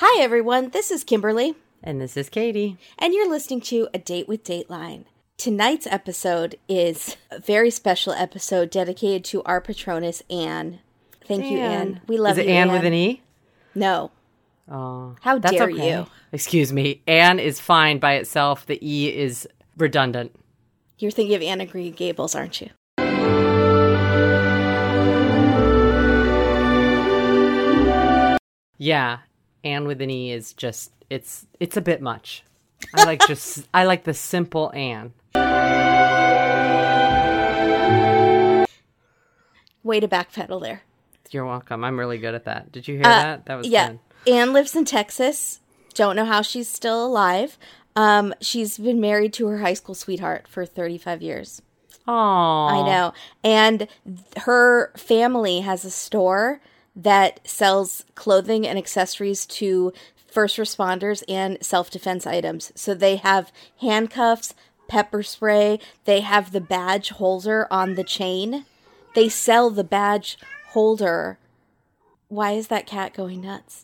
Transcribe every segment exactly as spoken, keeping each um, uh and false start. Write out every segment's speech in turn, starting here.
Hi, everyone. This is Kimberly. And this is Katie. And you're listening to A Date with Dateline. Tonight's episode is a very special episode dedicated to our Patronus, Anne. Thank Anne. you, Anne. We love is it you, Anne, Anne with an E? No. Oh, How that's dare okay. you? Excuse me. Anne is fine by itself. The E is redundant. You're thinking of Anna Green Gables, aren't you? Yeah. Anne with an E is just, it's it's a bit much. I like just, I like the simple Anne. Way to backpedal there. You're welcome. I'm really good at that. Did you hear Uh, that? That was yeah. good. Anne lives in Texas. Don't know how she's still alive. Um, she's been married to her high school sweetheart for thirty-five years. Aww. I know. And her family has a store that sells clothing and accessories to first responders and self-defense items. So they have handcuffs, pepper spray. They have the badge holder on the chain. They sell the badge holder. Why is that cat going nuts?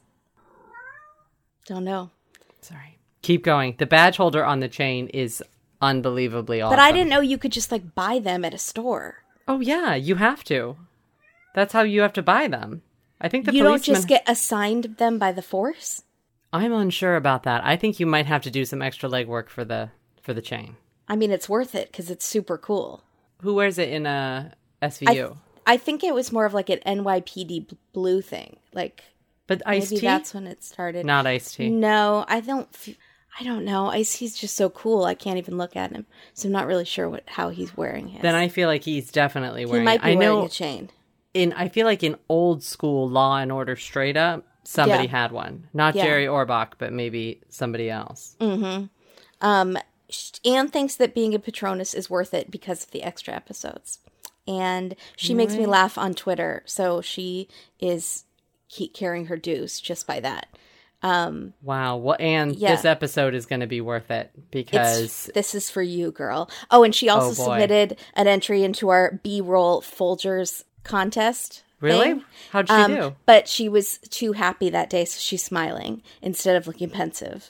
Don't know. Sorry. Keep going. The badge holder on the chain is unbelievably awesome. But I didn't know you could just like buy them at a store. Oh, yeah. You have to. That's how you have to buy them. I think the You policeman... don't just get assigned them by the force? I'm unsure about that. I think you might have to do some extra legwork for the for the chain. I mean, it's worth it because it's super cool. Who wears it in a S V U? I, th- I think it was more of like an N Y P D b- blue thing. Like, but Ice-T? maybe that's when it started. Not Ice-T. No, I don't. F- I don't know. Ice-T's just so cool. I can't even look at him, so I'm not really sure what how he's wearing his. Then I feel like he's definitely wearing. He might be I wearing know a chain. In I feel like in old school Law and Order Straight Up, somebody Yeah. had one. Not Yeah. Jerry Orbach, but maybe somebody else. Mm-hmm. Um, Anne thinks that being a Patronus is worth it because of the extra episodes. And she makes me laugh on Twitter, so she is keep carrying her dues just by that. Um, Wow. Well, and yeah. this episode is going to be worth it because it's, this is for you, girl. Oh, and she also Oh, boy. submitted an entry into our B-roll Folgers contest. Really? thing. How'd she Um, do? But she was too happy that day, so she's smiling instead of looking pensive.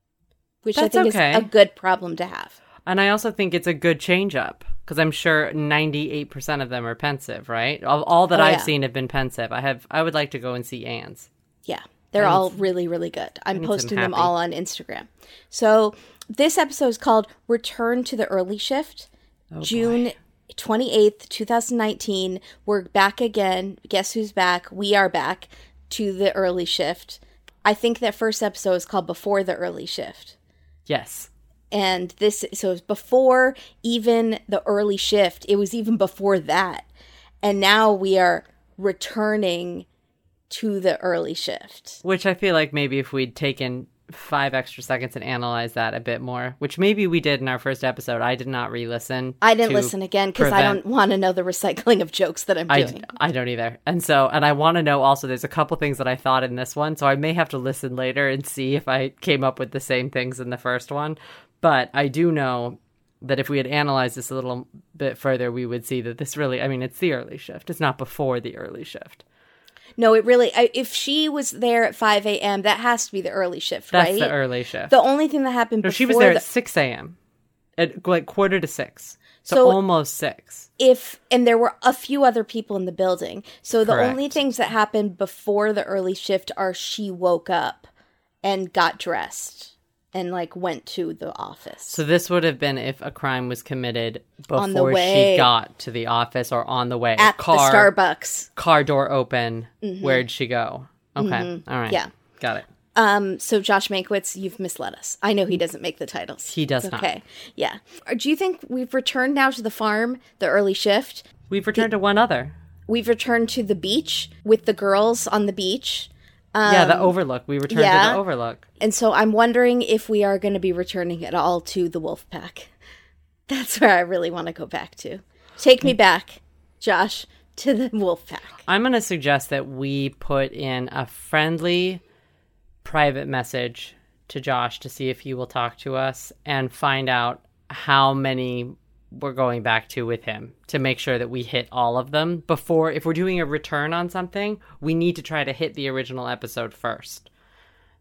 Which That's I think okay. is a good problem to have. And I also think it's a good change up because I'm sure ninety-eight percent of them are pensive, right? All, all that Oh, I've yeah. seen have been pensive. I have. I would like to go and see Anne's. Yeah, they're I need all some- really, really good. I'm need some posting them happy. all on Instagram. So this episode is called Return to the Early Shift. Oh, June twenty-eighth, twenty nineteen. We're back again. Guess who's back? We are back to the early shift. I think that first episode is called Before the Early Shift. Yes. And this, so it's before even the early shift. It was even before that. And now we are returning to the early shift. Which I feel like maybe if we'd taken five extra seconds and analyzed that a bit more, which maybe we did in our first episode. I did not re-listen. I didn't to listen again because I prevent- don't want to know the recycling of jokes that I'm I, doing. I don't either. And so, and I want to know also, there's a couple things that I thought in this one, so I may have to listen later and see if I came up with the same things in the first one. But I do know that if we had analyzed this a little bit further, we would see that this really, I mean, it's the early shift. It's not before the early shift. No, it really, I, if she was there at five a.m., that has to be the early shift, That's right? the early shift. The only thing that happened No, before she was there the, at six a.m. At like quarter to six. So, So- almost six. if, and there were a few other people in the building. So the Correct. only things that happened before the early shift are she woke up and got dressed and like went to the office. So this would have been if a crime was committed On the before way. she got to the office or on the way. at car, the Starbucks. car door open. Where'd she go? Okay. All right. Yeah. Got it. Um, so Josh Mankiewicz, you've misled us. I know he doesn't make the titles. He does It's not. okay. Yeah. Or do you think we've returned now to the farm, the early shift? We've returned to one other. We've returned to the beach with the girls on the beach. yeah, the Overlook. We returned yeah. to the Overlook. And so I'm wondering if we are going to be returning at all to the wolf pack. That's where I really want to go back to. Take me back, Josh, to the wolf pack. I'm going to suggest that we put in a friendly private message to Josh to see if he will talk to us and find out how many we're going back to with him to make sure that we hit all of them before, if we're doing a return on something, we need to try to hit the original episode first.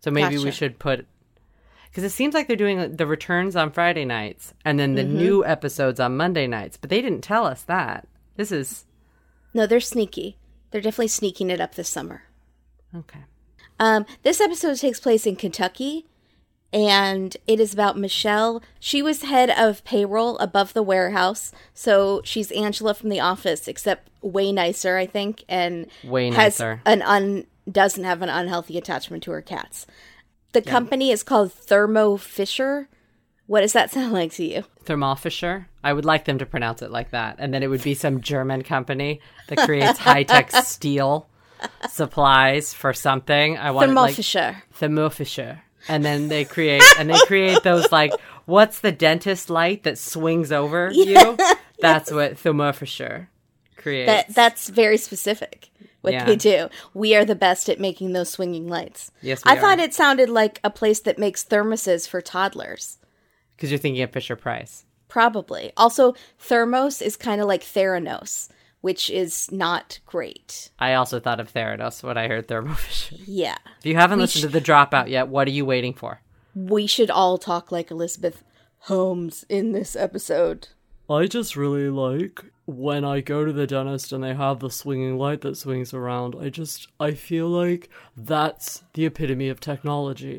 So maybe Gotcha. we should put... Because it seems like they're doing the returns on Friday nights and then the Mm-hmm. new episodes on Monday nights. But they didn't tell us that. This is... No, they're sneaky. They're definitely sneaking it up this summer. Okay. Um, this episode takes place in Kentucky, and it is about Michelle. She was head of payroll above the warehouse, so she's Angela from The Office, except way nicer, I think, and Way has nicer. an un doesn't have an unhealthy attachment to her cats. The company is called Thermo Fisher. What does that sound like to you? Thermal Fisher. I would like them to pronounce it like that. And then it would be some German company that creates high-tech steel supplies for something. I want Thermo like Fisher. Thermo Fisher. And then they create and they create those like what's the dentist light that swings over you? That's what Thermo Fisher creates. That that's very specific. What Yeah. they do. We are the best at making those swinging lights. Yes, we I are. thought it sounded like a place that makes thermoses for toddlers. Because you're thinking of Fisher Price. Probably. Also, thermos is kind of like Theranos, which is not great. I also thought of Theranos when I heard Thermo Fisher. Yeah. If you haven't We listened sh- to The Dropout yet, what are you waiting for? We should all talk like Elizabeth Holmes in this episode. I just really like when I go to the dentist and they have the swinging light that swings around. I just, I feel like that's the epitome of technology.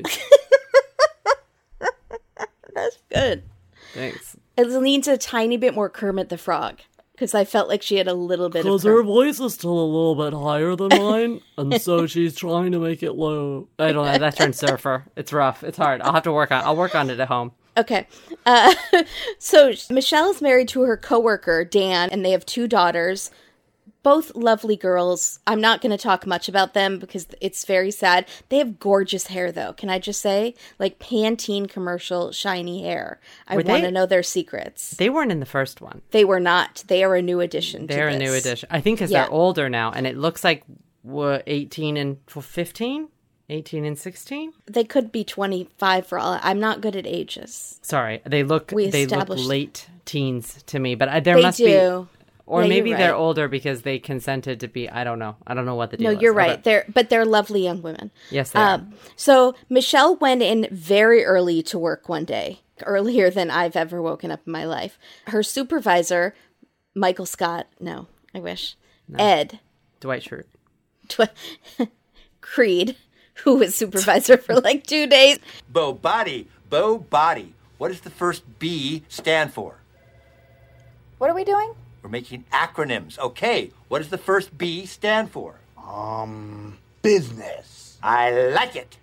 That's good. Thanks. It needs a tiny bit more Kermit the Frog, because I felt like she had a little bit of Because her Kermit. voice is still a little bit higher than mine, and so she's trying to make it low. I don't know, that turns surfer. It's rough. It's hard. I'll have to work on I'll work on it at home. Okay. Uh, so Michelle is married to her coworker, Dan, and they have two daughters, both lovely girls. I'm not going to talk much about them because it's very sad. They have gorgeous hair, though. Can I just say? Like Pantene commercial shiny hair. I Were want they- to know their secrets. They weren't in the first one. They were not. They are a new addition to They're a this. new addition. I think because Yeah. they're older now, and it looks like what, eighteen and fifteen? eighteen and sixteen? They could be twenty-five for all. I'm not good at ages. Sorry, they look We they look established- late teens to me, but I, there They must do. be, or Yeah, maybe you're they're right. older because they consented to be. I don't know. I don't know what the deal No, is. you're Okay. right. They're but they're lovely young women. Yes, they are. Um, so Michelle went in very early to work one day, earlier than I've ever woken up in my life. Her supervisor, Michael Scott, no, I wish, Ed Dwight Schrute. Tw- Creed, who was supervisor for like two days. Bo body, Bo body. What does the first B stand for? What are we doing? We're making acronyms. Okay, what does the first B stand for? Um, business. I like it.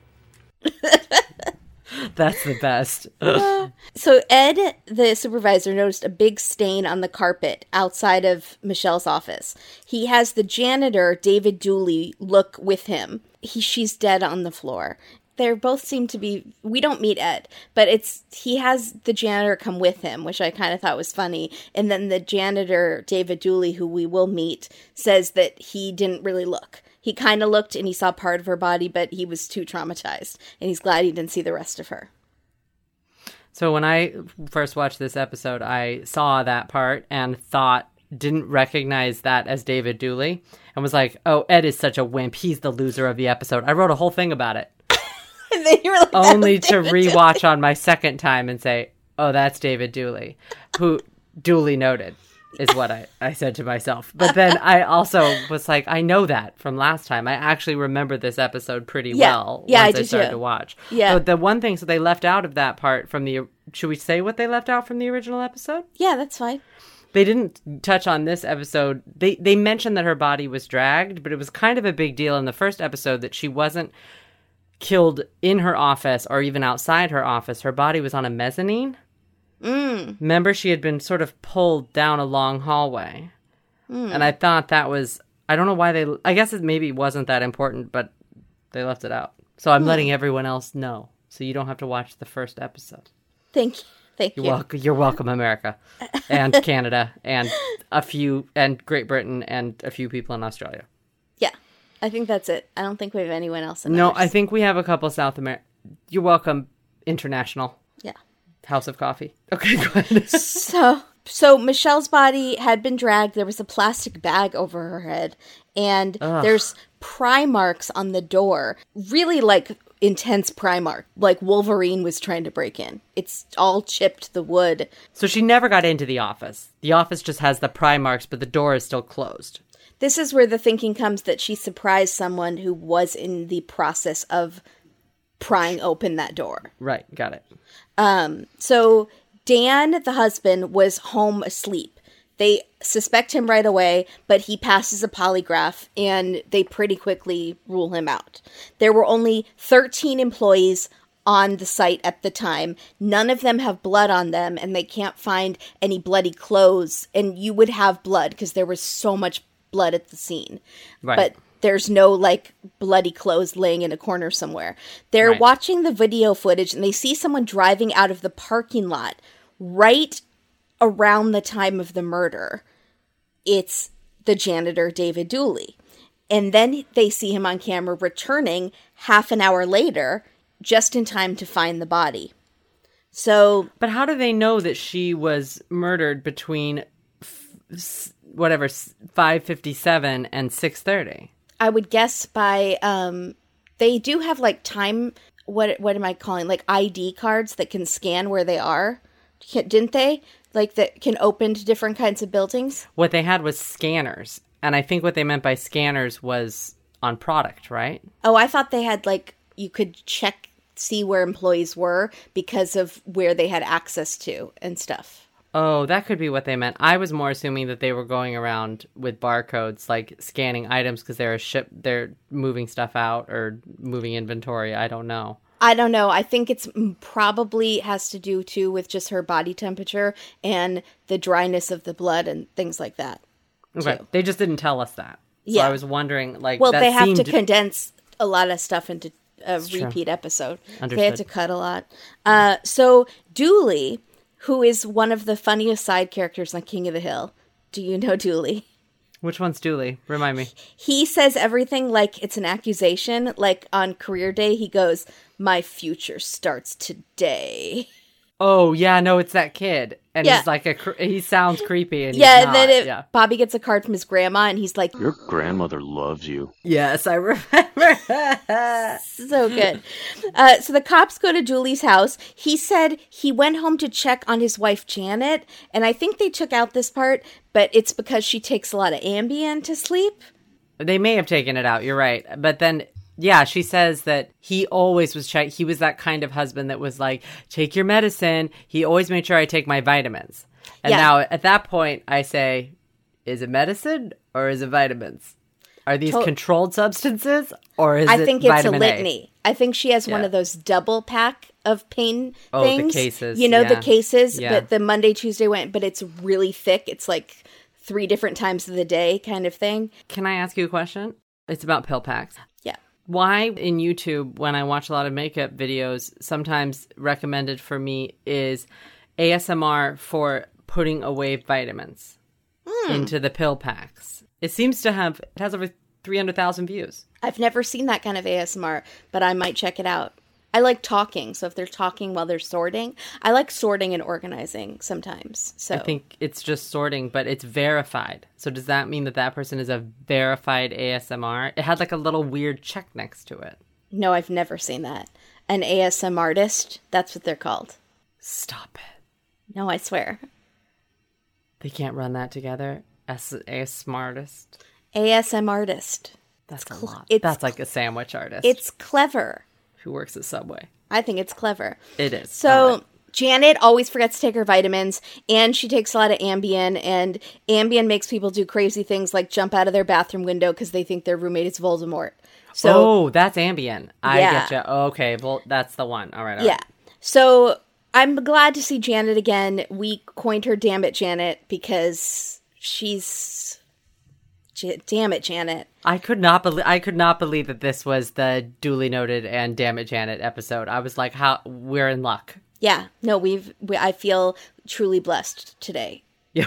That's the best. So Ed, the supervisor, noticed a big stain on the carpet outside of Michelle's office. He has the janitor, David Dooley, look with him. He, she's dead on the floor. They both seem to be, we don't meet Ed, but it's, he has the janitor come with him, which I kind of thought was funny. And then the janitor, David Dooley, who we will meet, says that he didn't really look. He kind of looked and he saw part of her body, but he was too traumatized. And he's glad he didn't see the rest of her. So when I first watched this episode, I saw that part and thought, didn't recognize that as David Dooley, and was like, oh, Ed is such a wimp. He's the loser of the episode. I wrote a whole thing about it. And then you were like, Only "That's to David rewatch on my second time and say, oh, that's David Dooley, who duly noted is what I, I said to myself. But then I also was like, I know that from last time. I actually remember this episode pretty Yeah. well Yeah, I once I, do started too. to watch. Yeah. But the one thing, so they left out of that part from the, should we say what they left out from the original episode? Yeah, that's fine. They didn't touch on this episode. They they mentioned that her body was dragged, but it was kind of a big deal in the first episode that she wasn't killed in her office or even outside her office. Her body was on a mezzanine. Mm. Remember, she had been sort of pulled down a long hallway. Mm. And I thought that was, I don't know why they, I guess it maybe wasn't that important, but they left it out. So I'm Mm. letting everyone else know, so you don't have to watch the first episode. Thank you. Thank You're you. welcome. You're welcome, America, and Canada, and a few, and Great Britain, and a few people in Australia. Yeah, I think that's it. I don't think we have anyone else in No, others. I think we have a couple South America. You're welcome, international Yeah. House of Coffee. Okay, go ahead. So, so Michelle's body had been dragged. There was a plastic bag over her head, and Ugh. there's pry marks on the door. Really, like intense pry mark, like Wolverine was trying to break in. It's all chipped, the wood. So she never got into the office. The office just has the pry marks, but the door is still closed. This is where the thinking comes that she surprised someone who was in the process of prying open that door. Right, got it. Um, so Dan, the husband, was home asleep. They suspect him right away, but he passes a polygraph, and they pretty quickly rule him out. There were only thirteen employees on the site at the time. None of them have blood on them, and they can't find any bloody clothes. And you would have blood because there was so much blood at the scene. Right. But there's no, like, bloody clothes laying in a corner somewhere. They're Right. watching the video footage, and they see someone driving out of the parking lot right around the time of the murder. It's the janitor, David Dooley. And then they see him on camera returning half an hour later, just in time to find the body. So, But how do they know that she was murdered between f- s- whatever five fifty-seven and six thirty? I would guess by, um, they do have like time, what what am I calling, like I D cards that can scan where they are, didn't they? Like that can open to different kinds of buildings? What they had was scanners. And I think what they meant by scanners was on product, right? Oh, I thought they had like, you could check, see where employees were because of where they had access to and stuff. Oh, that could be what they meant. I was more assuming that they were going around with barcodes, like scanning items because they're a ship, they're moving stuff out or moving inventory. I don't know. I don't know. I think it's probably has to do too with just her body temperature and the dryness of the blood and things like that. Okay, too. they just didn't tell us that. So Yeah. I was wondering, like, Well, that they have seemed... to condense a lot of stuff into a true. repeat episode. They had Understood. to cut a lot. Uh, so Dooley, who is one of the funniest side characters on King of the Hill. Do you know Dooley? Which one's Dooley? Remind me. He says everything like it's an accusation. Like on career day, he goes, "My future starts today." Oh, yeah, no, it's that kid. And Yeah. he's like, a, cre- he sounds creepy. And Yeah, he's and then not. it, yeah. Bobby gets a card from his grandma, and he's like, Your grandmother loves you. Yes, I remember. so good. Uh, so the cops go to Dooley's house. He said he went home to check on his wife, Janet. And I think they took out this part, but it's because she takes a lot of Ambien to sleep. They may have taken it out, you're right. But then, yeah, she says that he always was check. He was that kind of husband that was like, take your medicine. He always made sure I take my vitamins. And Yeah. now at that point, I say, is it medicine or is it vitamins? Are these To- controlled substances or is I it think it's a vitamin litany. I think she has one Yeah. of those double pack of pain Oh, the things. cases, You know, the yeah. cases, Yeah. but the Monday, Tuesday went, but it's really thick. It's like three different times of the day kind of thing. Can I ask you a question? It's about pill packs. Yeah. Why in YouTube, when I watch a lot of makeup videos, sometimes recommended for me is A S M R for putting away vitamins into the pill packs. It seems to have, it has over three hundred thousand views. I've never seen that kind of A S M R, but I might check it out. I like talking, so if they're talking while they're sorting, I like sorting and organizing sometimes. So I think it's just sorting, but it's verified. So does that mean that that person is a verified A S M R? It had like a little weird check next to it. no, I've never seen that. An A S M artist, that's what they're called. Stop it. No, I swear. They can't run that together. As a smartest. A S M artist. That's a cl- lot. it's That's like a sandwich artist It's clever. who works at Subway. I think it's clever. It is. So All right. Janet always forgets to take her vitamins, and she takes a lot of Ambien, and Ambien makes people do crazy things like jump out of their bathroom window because they think their roommate is Voldemort. So oh, that's Ambien. I Yeah. get you. Okay, well, that's the one. All right. All yeah. right. So I'm glad to see Janet again. We coined her Damn It Janet because she's J- damn it Janet. I could not believe. I could not believe that this was the duly noted and damn it Janet episode. I was like, how we're in luck. Yeah. No, we've we, I feel truly blessed today. Yeah.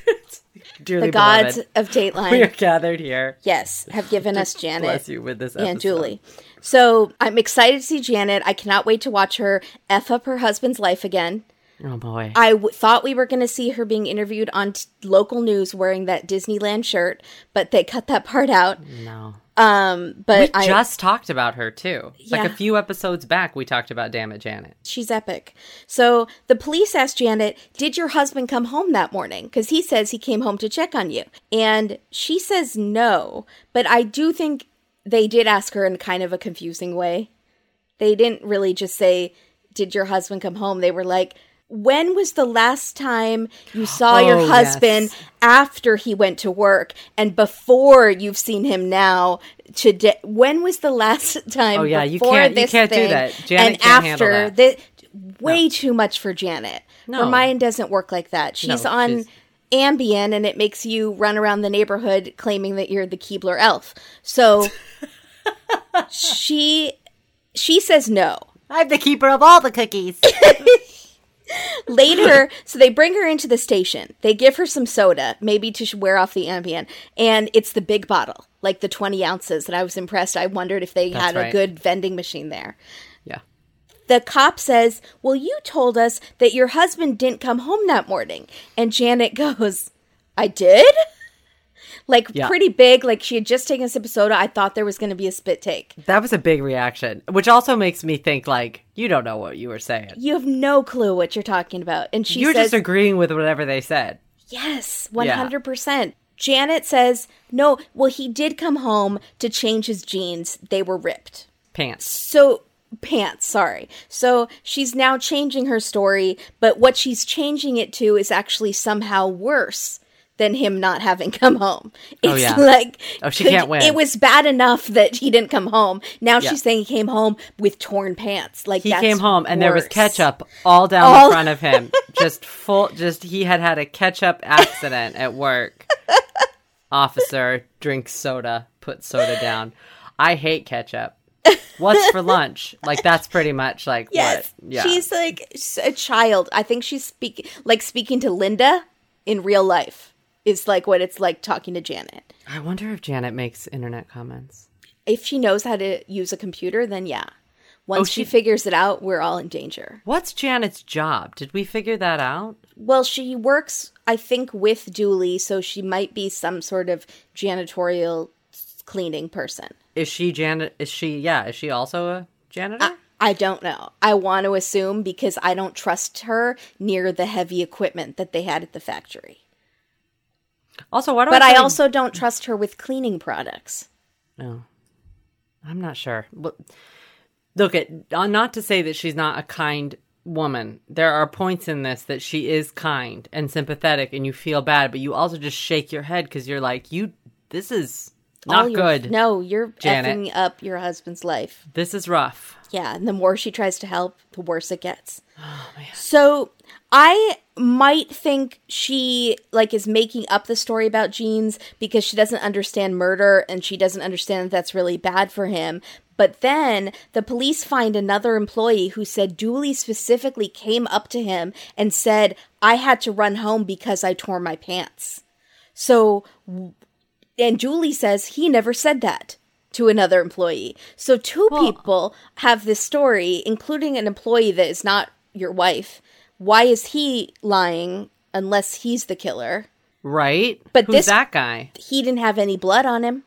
Dearly The gods beloved, of Dateline. we are gathered here. Yes, have given us Janet Bless you with this episode. and Julie. So I'm excited to see Janet. I cannot wait to watch her F up her husband's life again. Oh, boy. I w- thought we were going to see her being interviewed on t- local news wearing that Disneyland shirt, but they cut that part out. No. Um, but we I just talked about her, too. Yeah. Like a few episodes back, we talked about Damn It, Janet. She's epic. So the police asked Janet, did your husband come home that morning? Because he says he came home to check on you. And she says no. But I do think they did ask her in kind of a confusing way. They didn't really just say, did your husband come home? They were like, when was the last time you saw Oh, your husband yes. after he went to work and before you've seen him now today? When was the last time Oh, yeah, you before can't- you this can't do thing that. Janet and can't handle after that. the, way No. too much for Janet. No. Her mind doesn't work like that. She's No, on she's- Ambien and it makes you run around the neighborhood claiming that you're the Keebler elf. So she she says no. I'm the keeper of all the cookies. Later, so they bring her into the station. They give her some soda, maybe to wear off the Ambien, and it's the big bottle, like the twenty ounces. And I was impressed. I wondered if they That's had a right. good vending machine there. Yeah. The cop says, well, you told us that your husband didn't come home that morning. And Janet goes, I did? Like, Yeah. pretty big. Like, she had just taken a sip of soda. I thought there was going to be a spit take. That was a big reaction, which also makes me think, like, you don't know what you were saying. You have no clue what you're talking about. And she You're says, just agreeing with whatever they said. yes, one hundred percent. Janet says, no, well, he did come home to change his jeans. They were ripped. Pants. So, pants, sorry. So, she's now changing her story, but what she's changing it to is actually somehow worse than him not having come home. It's Oh, yeah. like, Oh, she could- can't win. It was bad enough that he didn't come home. Now Yeah. she's saying he came home with torn pants. Like, He that's came home and there was worse. ketchup all down All- the front of him. Just full, just he had had a ketchup accident at work. Officer, drink soda, put soda down. I hate ketchup. What's for lunch? Like, that's pretty much like Yes, what? Yeah. she's like s- a child. I think she's speaking like speaking to Linda in real life is like what it's like talking to Janet. I wonder if Janet makes internet comments. If she knows how to use a computer, then yeah. Once Oh, she... she- figures it out, we're all in danger. What's Janet's job? Did we figure that out? Well, she works, I think, with Dooley, so she might be some sort of janitorial cleaning person. Is she Janet? Is she, yeah, is she also a janitor? I, I don't know. I want to assume because I don't trust her near the heavy equipment that they had at the factory. also, why do But I I feel like- also don't trust her with cleaning products. No, I'm not sure. Look, look at uh, not to say that she's not a kind woman. There are points in this that she is kind and sympathetic, and you feel bad, but you also just shake your head because you're like, "You, this is not All your- good. No, you're Janet. effing up your husband's life. This is rough." Yeah, and the more she tries to help, the worse it gets. Oh, So I might think she like is making up the story about jeans because she doesn't understand murder and she doesn't understand that that's really bad for him. But then the police find another employee who said Dooley specifically came up to him and said, I had to run home because I tore my pants. So, and Julie says he never said that to another employee. So two Well- people have this story, including an employee that is not your wife. Why is he lying unless he's the killer? Right? But Who's this- that guy? He didn't have any blood on him.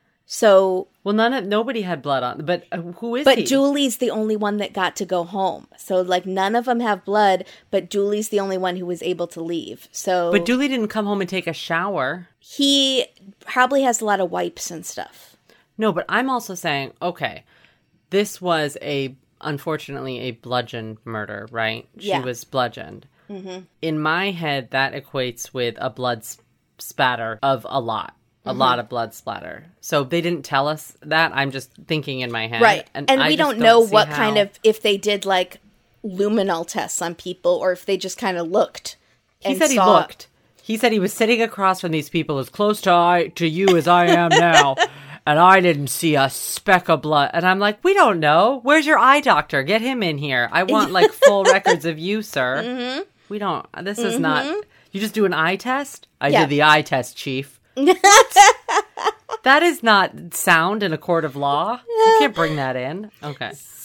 So, Well, none of nobody had blood on. But uh, who is but he? Julie's the only one that got to go home. So, like, none of them have blood, but Julie's the only one who was able to leave. So, But Julie didn't come home and take a shower. he probably has a lot of wipes and stuff. No, but I'm also saying, okay, this was a, unfortunately, a bludgeon murder, right? She Yeah. was bludgeoned. Mm-hmm. In my head, that equates with a blood s- spatter of a lot. A Mm-hmm. lot of blood splatter. So they didn't tell us that. I'm just thinking in my head. Right. And, I we just don't know see what how- kind of, if they did, like, luminol tests on people or if they just kind of looked. He and said he saw- looked. He said he was sitting across from these people as close to I to you as I am now, and I didn't see a speck of blood. And I'm like, we don't know. Where's your eye doctor? Get him in here. I want like full records of you, sir. Mm-hmm. We don't. This is not. You just do an eye test. I Yeah. did the eye test, chief. That is not sound in a court of law. You can't bring that in. Okay.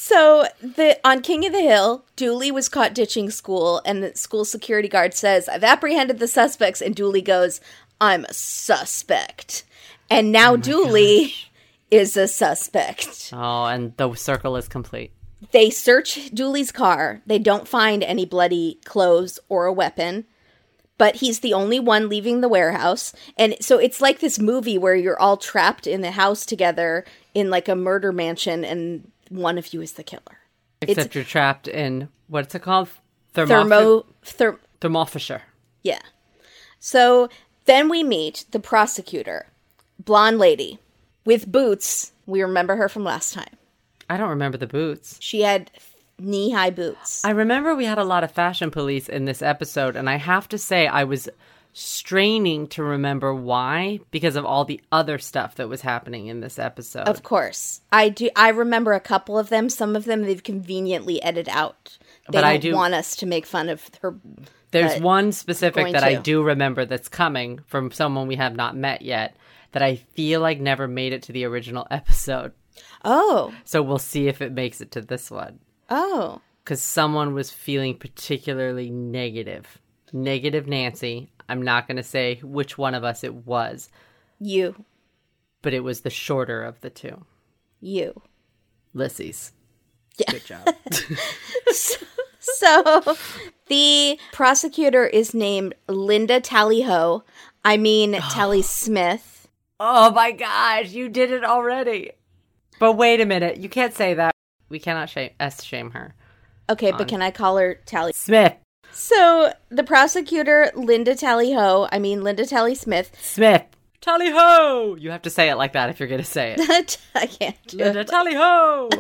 So the on King of the Hill, Dooley was caught ditching school, and the school security guard says, "I've apprehended the suspects," and Dooley goes, "I'm a suspect." And now oh Dooley gosh. is a suspect. Oh, and the circle is complete. They search Dooley's car. They don't find any bloody clothes or a weapon, but he's the only one leaving the warehouse. And so it's like this movie where you're all trapped in the house together in like a murder mansion, and one of you is the killer. Except it's, you're trapped in, what's it called? Thermoph- Thermo... Therm- Thermofisher. Yeah. So then we meet the prosecutor, blonde lady, with boots. We remember her from last time. I don't remember the boots. She had knee-high boots. I remember we had a lot of fashion police in this episode, and I have to say I was straining to remember why, because of all the other stuff that was happening in this episode. Of course. I do. I remember a couple of them. Some of them they've conveniently edited out. They but don't I do want us to make fun of her. There's one specific that to. I do remember that's coming from someone we have not met yet that I feel like never made it to the original episode. Oh. So we'll see if it makes it to this one. Oh. Because someone was feeling particularly negative. Negative Nancy. I'm not going to say which one of us it was. You. But it was the shorter of the two. You. Lissy's. Yeah. Good job. so, so the prosecutor is named Linda Tally-Ho. I mean, Tally Smith. Oh my gosh, you did it already. But wait a minute, you can't say that. We cannot shame S shame her. Okay, but can I call her Tally Smith? So the prosecutor, Linda Tally-Ho, I mean Linda Tally Smith. Smith. Tally-Ho! You have to say it like that if you're going to say it. I can't. Linda Tally-Ho!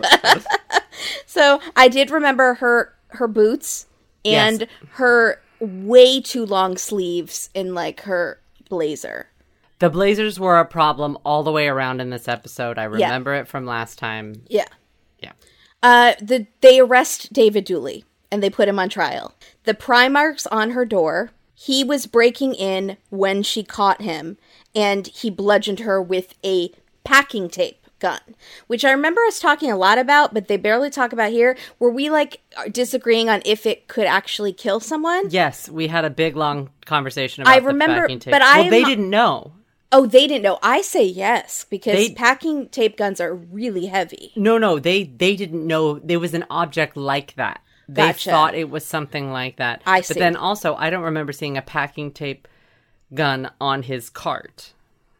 So I did remember her her boots and yes. her way too long sleeves in like her blazer. The blazers were a problem all the way around in this episode. I remember yeah. it from last time. Yeah. Yeah. Uh, the they arrest David Dooley, and they put him on trial. The pry marks on her door, he was breaking in when she caught him, and he bludgeoned her with a packing tape gun, which I remember us talking a lot about, but they barely talk about here. Were we, like, disagreeing on if it could actually kill someone? Yes, we had a big, long conversation about I remember, the packing tape. But well, I they didn't know. Oh, they didn't know. I say yes, because they, packing tape guns are really heavy. No, no, they, they didn't know there was an object like that. They gotcha. thought it was something like that. I see. But then also, I don't remember seeing a packing tape gun on his cart.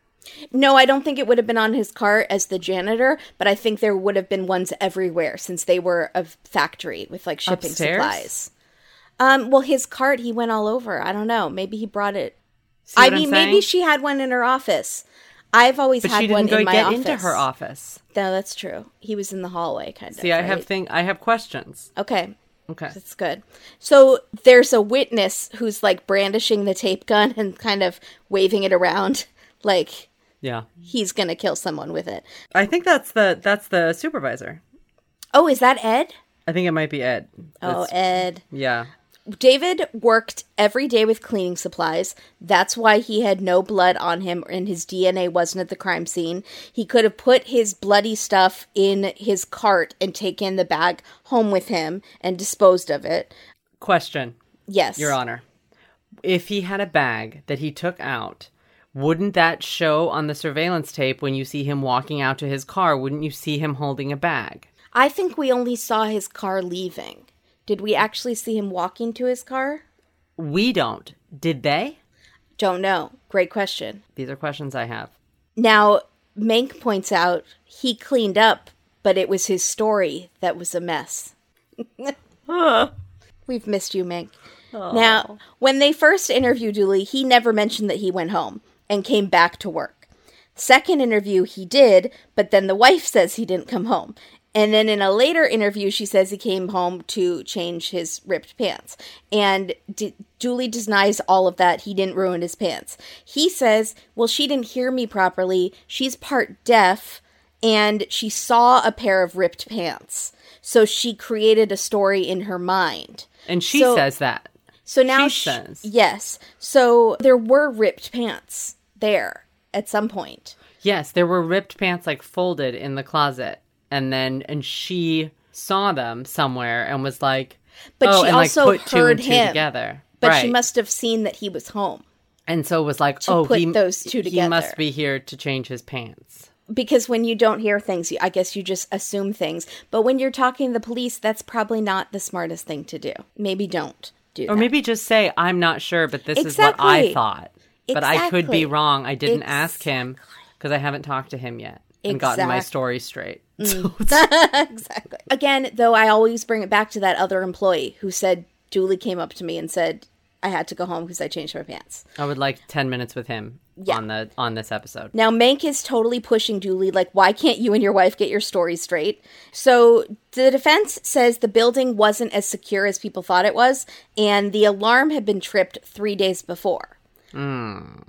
No, I don't think it would have been on his cart as the janitor, but I think there would have been ones everywhere since they were a factory with, like, shipping Upstairs? supplies. Um, well, his cart, he went all over. I don't know. Maybe he brought it. See I what mean, I'm maybe saying? she had one in her office. I've always but had she didn't one go in my get office. into her office. No, that's true. He was in the hallway, kind of. See, I right? have thing. I have questions. Okay. Okay. That's good. So there's a witness who's, like, brandishing the tape gun and kind of waving it around like yeah, he's going to kill someone with it. I think that's the that's the supervisor. Oh, is that Ed? I think it might be Ed. Oh, That's, Ed. Yeah. David worked every day with cleaning supplies. That's why he had no blood on him and his D N A wasn't at the crime scene. He could have put his bloody stuff in his cart and taken the bag home with him and disposed of it. Question. Yes. Your Honor. If he had a bag that he took out, wouldn't that show on the surveillance tape when you see him walking out to his car? Wouldn't you see him holding a bag? I think we only saw his car leaving. Did we actually see him walking to his car? We don't. Did they? Don't know. Great question. These are questions I have. Now, Mank points out he cleaned up, but it was his story that was a mess. We've missed you, Mank. Aww. Now, when they first interviewed Dooley, he never mentioned that he went home and came back to work. Second interview, he did, but then the wife says he didn't come home. And then in a later interview, she says he came home to change his ripped pants. And D- Dooley denies all of that. He didn't ruin his pants. He says, well, she didn't hear me properly. She's part deaf, and she saw a pair of ripped pants. So she created a story in her mind. And she so, says that. So now she says. Yes. So there were ripped pants there at some point. Yes, there were ripped pants, like, folded in the closet. And then, and she saw them somewhere and was like, But oh, she and also like put two heard and two him. together. But right. she must have seen that he was home. And so it was like, to oh, put he, those two he together. must be here to change his pants. Because when you don't hear things, you- I guess you just assume things. But when you're talking to the police, that's probably not the smartest thing to do. Maybe don't do that. Or maybe just say, I'm not sure, but this Exactly. is what I thought. But I could Exactly. be wrong. I didn't Exactly. ask him because I haven't talked to him yet and gotten my Exact- story straight. So Exactly. Again, though, I always bring it back to that other employee who said, Dooley came up to me and said, I had to go home because I changed my pants. I would like ten minutes with him Yeah. on the on this episode. Now, Mank is totally pushing Dooley, like, why can't you and your wife get your story straight? So the defense says the building wasn't as secure as people thought it was, and the alarm had been tripped three days before. Mm.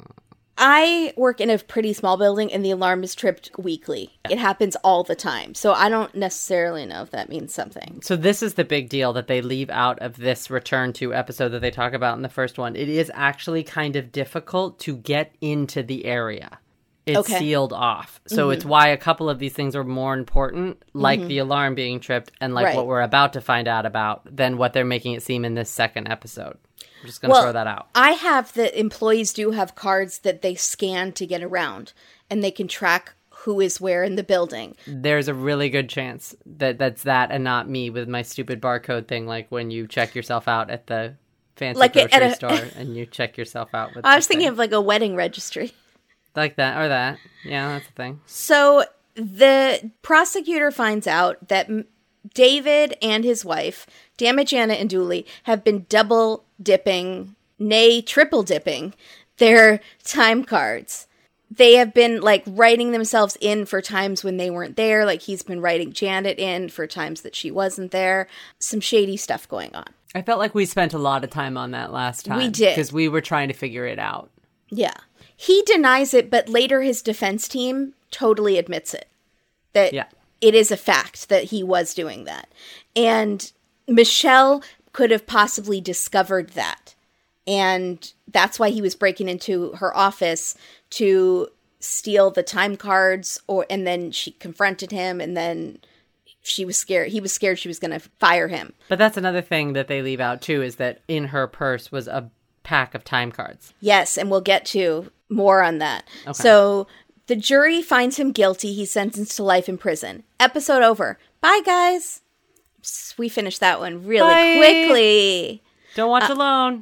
I work in a pretty small building, and the alarm is tripped weekly. It happens all the time. So I don't necessarily know if that means something. So this is the big deal that they leave out of this return to episode that they talk about in the first one. It is actually kind of difficult to get into the area. It's Okay. sealed off. So it's why a couple of these things are more important, like the alarm being tripped and like Right. what we're about to find out about, than what they're making it seem in this second episode. I'm just going to Well, throw that out. I have that employees do have cards that they scan to get around, and they can track who is where in the building. There's a really good chance that that's that and not me with my stupid barcode thing, like when you check yourself out at the fancy Like at grocery a- store and you check yourself out with I the was thinking thing. of like a wedding registry. Like that or that. Yeah, that's the thing. So the prosecutor finds out that M- David and his wife, Damajana and Dooley, have been double dipping, nay, triple dipping their time cards. They have been like writing themselves in for times when they weren't there. Like he's been writing Janet in for times that she wasn't there. Some shady stuff going on. I felt like we spent a lot of time on that last time. We did. Because we were trying to figure it out. Yeah. He denies it, but later his defense team totally admits it. That Yeah. it is a fact that he was doing that. And Michelle could have possibly discovered that. And that's why he was breaking into her office to steal the time cards, or and then she confronted him, and then she was scared. He was scared she was going to fire him. But that's another thing that they leave out too, is that in her purse was a pack of time cards. Yes, and we'll get to more on that. So the jury finds him guilty. He's sentenced to life in prison. Episode over. Bye, guys. S- We finished that one really Bye. quickly. Don't watch alone.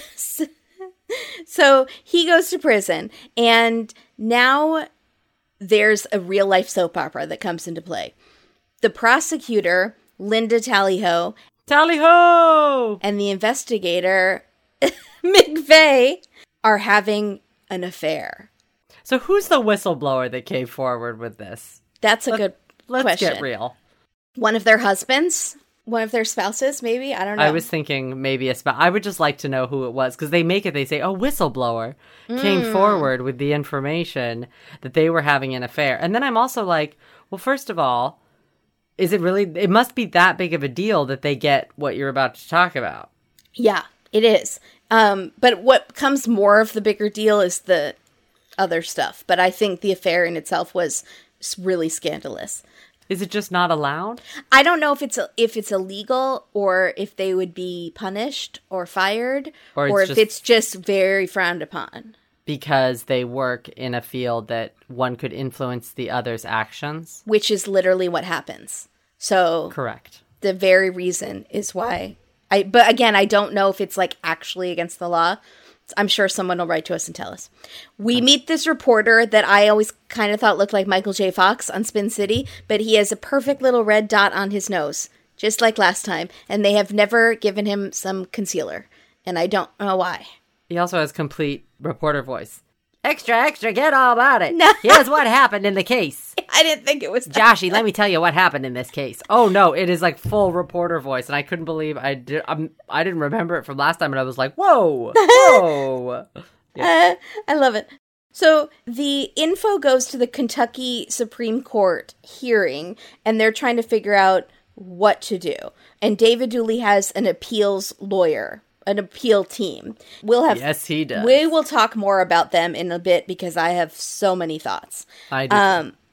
So he goes to prison, and now there's a real life soap opera that comes into play. The prosecutor, Linda Tally-Ho, Tally ho! and the investigator, McVeigh, are having an affair. So who's the whistleblower that came forward with this? That's a good Let's question. get real. One of their husbands? One of their spouses, maybe? I don't know. I was thinking maybe a spot. I would just like to know who it was, because they make it, they say, oh, whistleblower came Mm. forward with the information that they were having an affair. And then I'm also like, well, first of all, is it really, it must be that big of a deal that they get what you're about to talk about. Yeah, it is. Um, but what comes more of the bigger deal is the other stuff. But I think the affair in itself was s- really scandalous. Is it just not allowed? I don't know if it's if it's illegal or if they would be punished or fired, Or or, it's if just- it's just very frowned upon. Because they work in a field that one could influence the other's actions? Which is literally what happens. So Correct. the very reason is why I, but again, I don't know if it's like actually against the law. I'm sure someone will write to us and tell us. We meet this reporter that I always kind of thought looked like Michael J. Fox on Spin City, but he has a perfect little red dot on his nose, just like last time, and they have never given him some concealer, and I don't know why. He also has complete reporter voice. Extra, extra, get all about it. No. Here's what happened in the case. I didn't think it was Joshy, let me tell you what happened in this case. Oh no, it is like full reporter voice, and I couldn't believe I did. I'm, I didn't remember it from last time, and I was like, whoa, whoa. Uh, I love it. So the info goes to the Kentucky Supreme Court hearing, and they're trying to figure out what to do. And David Dooley has an appeals lawyer, an appeal team. We'll have Yes, he does. We will talk more about them in a bit because I have so many thoughts. I do. Um,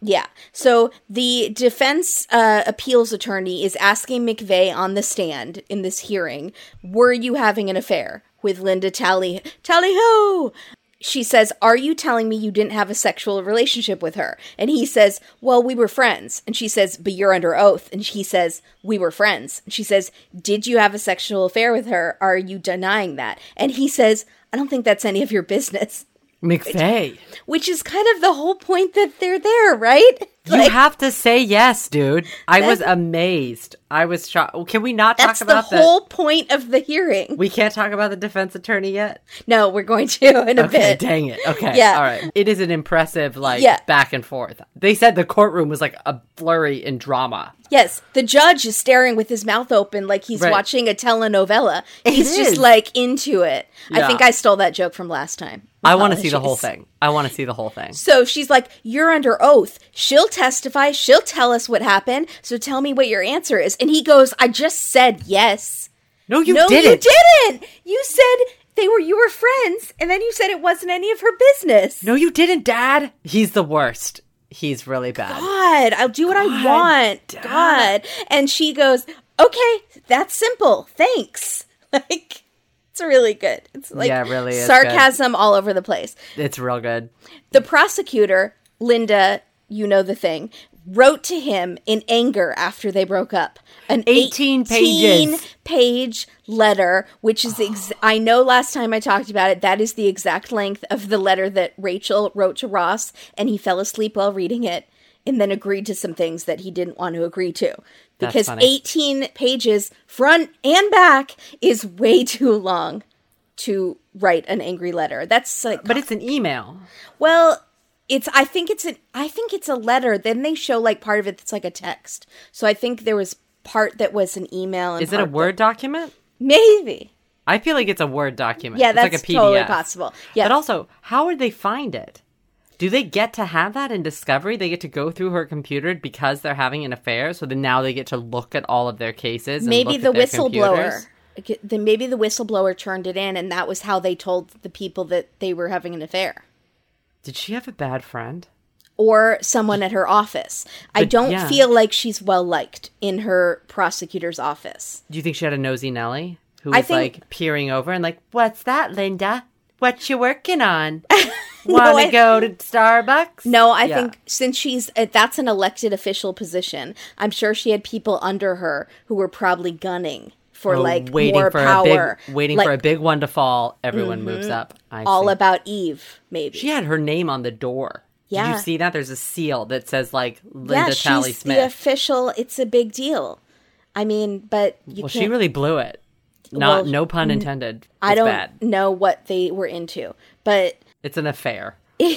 Yeah. So the defense uh, appeals attorney is asking McVeigh on the stand in this hearing, were you having an affair with Linda Tally Tally-Ho? She says, are you telling me you didn't have a sexual relationship with her? And he says, well, we were friends. And she says, but you're under oath. And he says, we were friends. And she says, did you have a sexual affair with her? Are you denying that? And he says, I don't think that's any of your business. McVeigh. Which, which is kind of the whole point that they're there, right? You Like, have to say yes, dude. I was amazed. I was shocked. Can we not talk that's about the whole point of the hearing. We can't talk about the defense attorney yet? No, we're going to in a Okay, bit. dang it. Okay, Yeah. all right. It is an impressive, like, Yeah. back and forth. They said the courtroom was like a flurry in drama. Yes, the judge is staring with his mouth open like he's Right. watching a telenovela. It He's just is. like into it. I Yeah. think I stole that joke from last time. I want to see the whole Apologies. thing. I want to see the whole thing. So she's like, you're under oath. She'll testify. She'll tell us what happened. So tell me what your answer is. And he goes, I just said yes. No, you no, didn't. you didn't. You said they were, you were friends. And then you said it wasn't any of her business. No, you didn't, Dad. He's the worst. He's really bad. God, I'll do what I want. Dad. God. And she goes, okay, that's simple. Thanks. Like, it's really good. It's like Yeah, it really is sarcasm all over the place. It's real good. The prosecutor, Linda, you know the thing, wrote to him in anger after they broke up. An eighteen pages. page letter, which is, ex- I know last time I talked about it, that is the exact length of the letter that Rachel wrote to Ross, and he fell asleep while reading it and then agreed to some things that he didn't want to agree to. That's Because funny. eighteen pages, front and back, is way too long to write an angry letter. That's like, But it's an email. well, it's. I think it's an. I think it's a letter. Then they show like part of it that's like a text. So I think there was part that was an email. And Is it a part Word that- document? Maybe. I feel like it's a Word document. Yeah, it's that's like a P D F. totally possible. Yeah. But also, how would they find it? Do they get to have that in Discovery? They get to go through her computer because they're having an affair, so then now they get to look at all of their cases and Maybe look the at their whistleblower. computers? Then maybe the whistleblower turned it in, and that was how they told the people that they were having an affair. Did she have a bad friend? Or someone at her office. I But, don't yeah. feel like she's well liked in her prosecutor's office. Do you think she had a nosy Nelly who I was think- like peering over and like, "What's that, Linda? What you working on? No, Want to I- go to Starbucks?" No, I Yeah. think since she's uh, that's an elected official position, I'm sure she had people under her who were probably gunning for Oh, like waiting more for power, a big, waiting like, for a big one to fall. Everyone moves up. I all see. about Eve, maybe. She had her name on the door. Did Yeah. you see that? There's a seal that says like Linda yeah, Tally she's Smith. the official. It's a big deal. I mean, but you well, can't. she really blew it. Not Well, no pun intended. It's I don't bad. know what they were into, but It's an affair.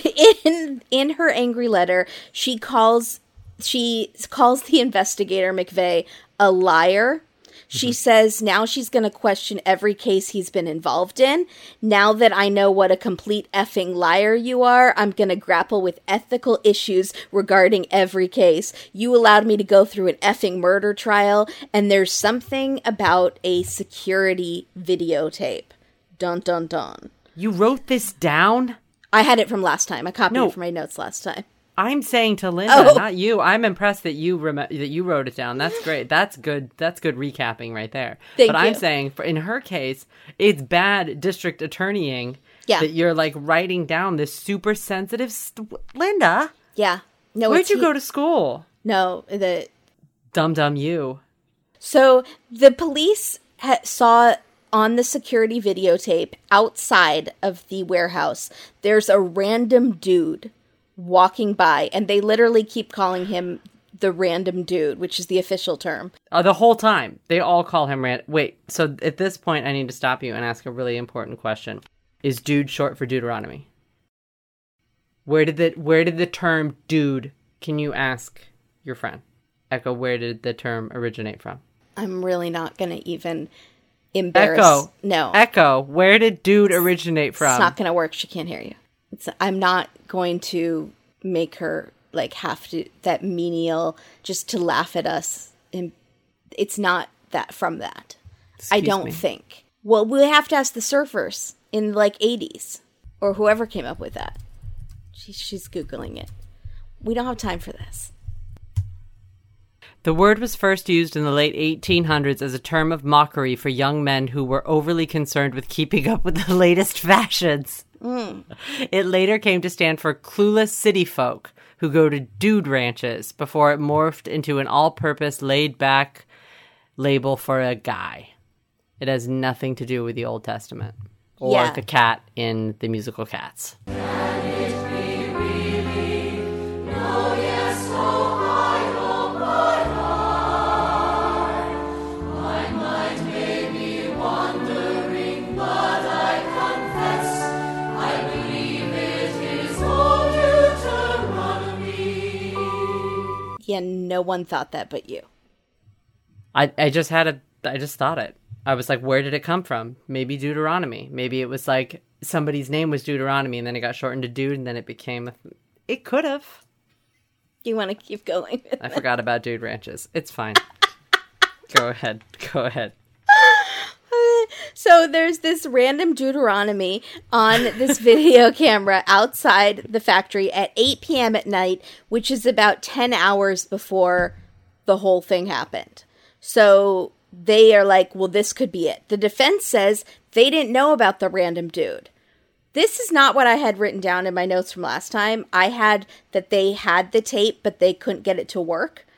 in in her angry letter, she calls she calls the investigator McVeigh a liar. She says now she's going to question every case he's been involved in. Now that I know what a complete effing liar you are, I'm going to grapple with ethical issues regarding every case. You allowed me to go through an effing murder trial, and there's something about a security videotape. Dun dun dun. You wrote this down? I had it from last time. I copied No. it from my notes last time. I'm saying to Linda, Oh. not you. I'm impressed that you rem- that you wrote it down. That's great. That's good. That's good recapping right there. Thank but I'm you. saying, for, in her case, it's bad district attorneying Yeah. that you're like writing down this super sensitive. St- Linda, Yeah. No. where'd it's you he- go to school? No. The Dum dum you. so the police ha- saw on the security videotape outside of the warehouse. There's a random dude walking by, and they literally keep calling him the random dude, which is the official term. Uh, the whole time they all call him Rand. Wait. So at this point, I need to stop you and ask a really important question: is "dude" short for Deuteronomy? Where did the Where did the term "dude"? Can you ask your friend Echo? Where did the term originate from? I'm really not going to even embarrass. Echo. No. Echo. Where did "dude" originate from? It's not going to work. She can't hear you. It's, I'm not going to make her like have to that menial just to laugh at us. And it's not that from that. I Excuse don't me. think. Well, we have to ask the surfers in like eighties or whoever came up with that. She, she's googling it. We don't have time for this. The word was first used in the late eighteen hundreds as a term of mockery for young men who were overly concerned with keeping up with the latest fashions. Mm. It later came to stand for clueless city folk who go to dude ranches before it morphed into an all-purpose, laid-back label for a guy. It has nothing to do with the Old Testament or yeah. the cat in the musical Cats. Yeah, no one thought that but you. I, I just had a, I just thought it. I was like, where did it come from? Maybe Deuteronomy. Maybe it was like somebody's name was Deuteronomy and then it got shortened to Dude and then it became, a, it could have. You want to keep going? I forgot about Dude Ranches. It's fine. Go ahead. Go ahead. So there's this random Deuteronomy on this video camera outside the factory at eight p.m. at night, which is about ten hours before the whole thing happened. So they are like, well, this could be it. The defense says they didn't know about the random dude. This is not what I had written down in my notes from last time. I had that they had the tape, but they couldn't get it to work.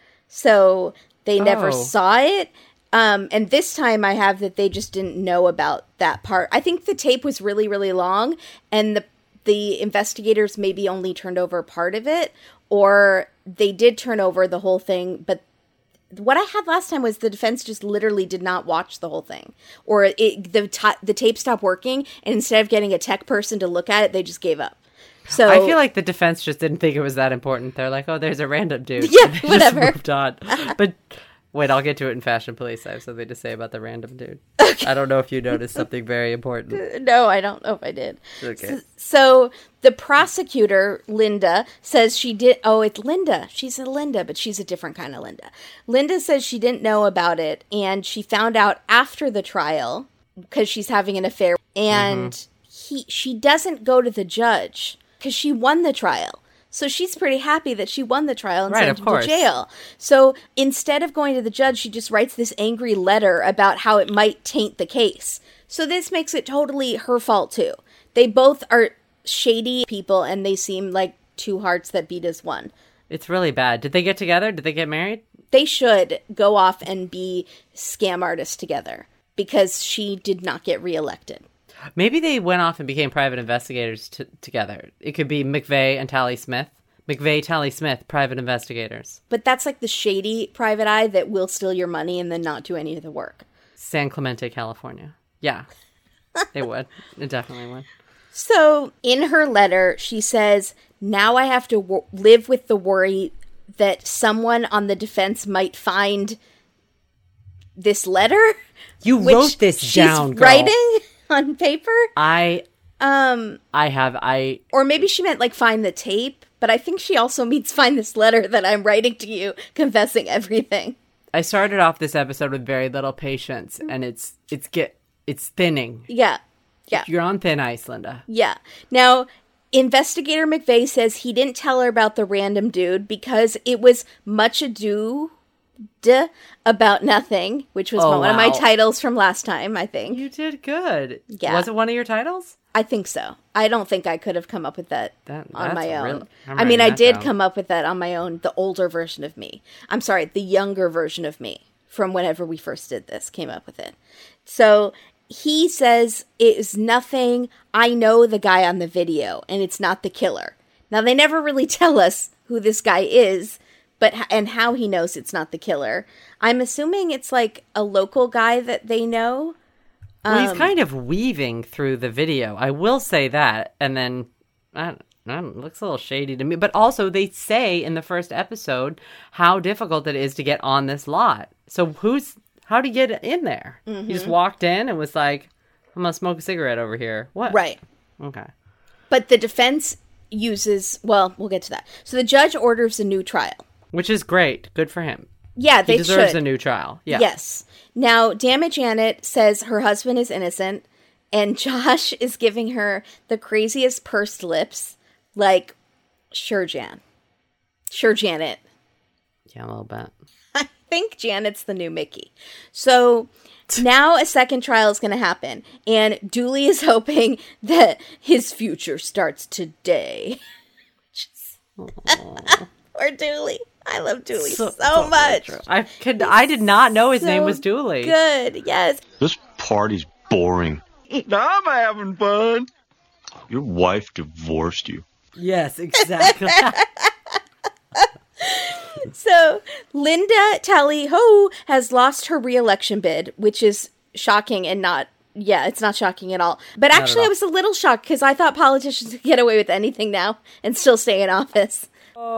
So they never Oh. saw it. Um, and this time I have that they just didn't know about that part. I think the tape was really, really long, and the the investigators maybe only turned over part of it, or they did turn over the whole thing. But what I had last time was the defense just literally did not watch the whole thing, or it, the t- the tape stopped working, and instead of getting a tech person to look at it, they just gave up. So I feel like the defense just didn't think it was that important. They're like, oh, there's a random dude. Yeah, And they whatever. Just moved on. But wait, I'll get to it in Fashion Police. I have something to say about the random dude. Okay. I don't know if you noticed something very important. No, I don't know if I did. Okay. So, so the prosecutor, Linda, says she did. Oh, it's Linda. She's a Linda, but she's a different kind of Linda. Linda says she didn't know about it, and she found out after the trial because she's having an affair. And mm-hmm. he, she doesn't go to the judge because she won the trial. So she's pretty happy that she won the trial and right, sent of him course. to jail. So instead of going to the judge, she just writes this angry letter about how it might taint the case. So this makes it totally her fault, too. They both are shady people, and they seem like two hearts that beat as one. It's really bad. Did they get together? Did they get married? They should go off and be scam artists together, because she did not get reelected. Maybe they went off and became private investigators t- together. It could be McVeigh and Tally Smith. McVeigh, Tally Smith, private investigators. But that's like the shady private eye that will steal your money and then not do any of the work. San Clemente, California. Yeah, they would. It definitely would. So in her letter, she says, now I have to w- live with the worry that someone on the defense might find this letter. You which wrote this she's down, girl. writing on paper. I um I have I or maybe she meant like find the tape, but I think she also means find this letter that I'm writing to you confessing everything. I started off this episode with very little patience, and it's it's get it's thinning. Yeah. Yeah. You're on thin ice, Linda. Yeah. Now, Investigator McVeigh says he didn't tell her about the random dude because it was much ado Duh, about nothing, which was Oh, one of my wow. titles from last time, I think. You did good. Yeah. Was it one of your titles? I think so. I don't think I could have come up with that, That- on that's my own. really- I'm I mean, writing I that did down. come up with that on my own, the older version of me. I'm sorry, the younger version of me from whenever we first did this came up with it. So he says it is nothing. I know the guy on the video, and it's not the killer. Now, they never really tell us who this guy is, but and how he knows it's not the killer. I'm assuming it's like a local guy that they know. Well, he's Um, kind of weaving through the video. I will say that. And then, I don't, I don't, it looks a little shady to me. But also, they say in the first episode how difficult it is to get on this lot. So who's, how do you get in there? Mm-hmm. He just walked in and was like, I'm going to smoke a cigarette over here. What? Right. Okay. But the defense uses, well, we'll get to that. So the judge orders a new trial. Which is great. Good for him. Yeah, He they deserves should. a new trial. Yeah. Yes. Now, Damage Janet says her husband is innocent, and Josh is giving her the craziest pursed lips. Like, sure, Jan. Sure, Janet. Yeah, a little bit. I think Janet's the new Mickey. So now a second trial is going to happen, and Dooley is hoping that his future starts today. Or Dooley. I love Dooley so, so, so much. I could. I did not know his so name was Dooley. Good, yes. This party's boring. Now I'm having fun. Your wife divorced you. Yes, exactly. So, Linda Tally-Ho has lost her re-election bid, which is shocking and not, yeah, it's not shocking at all. But not actually, I was a little shocked because I thought politicians could get away with anything now and still stay in office.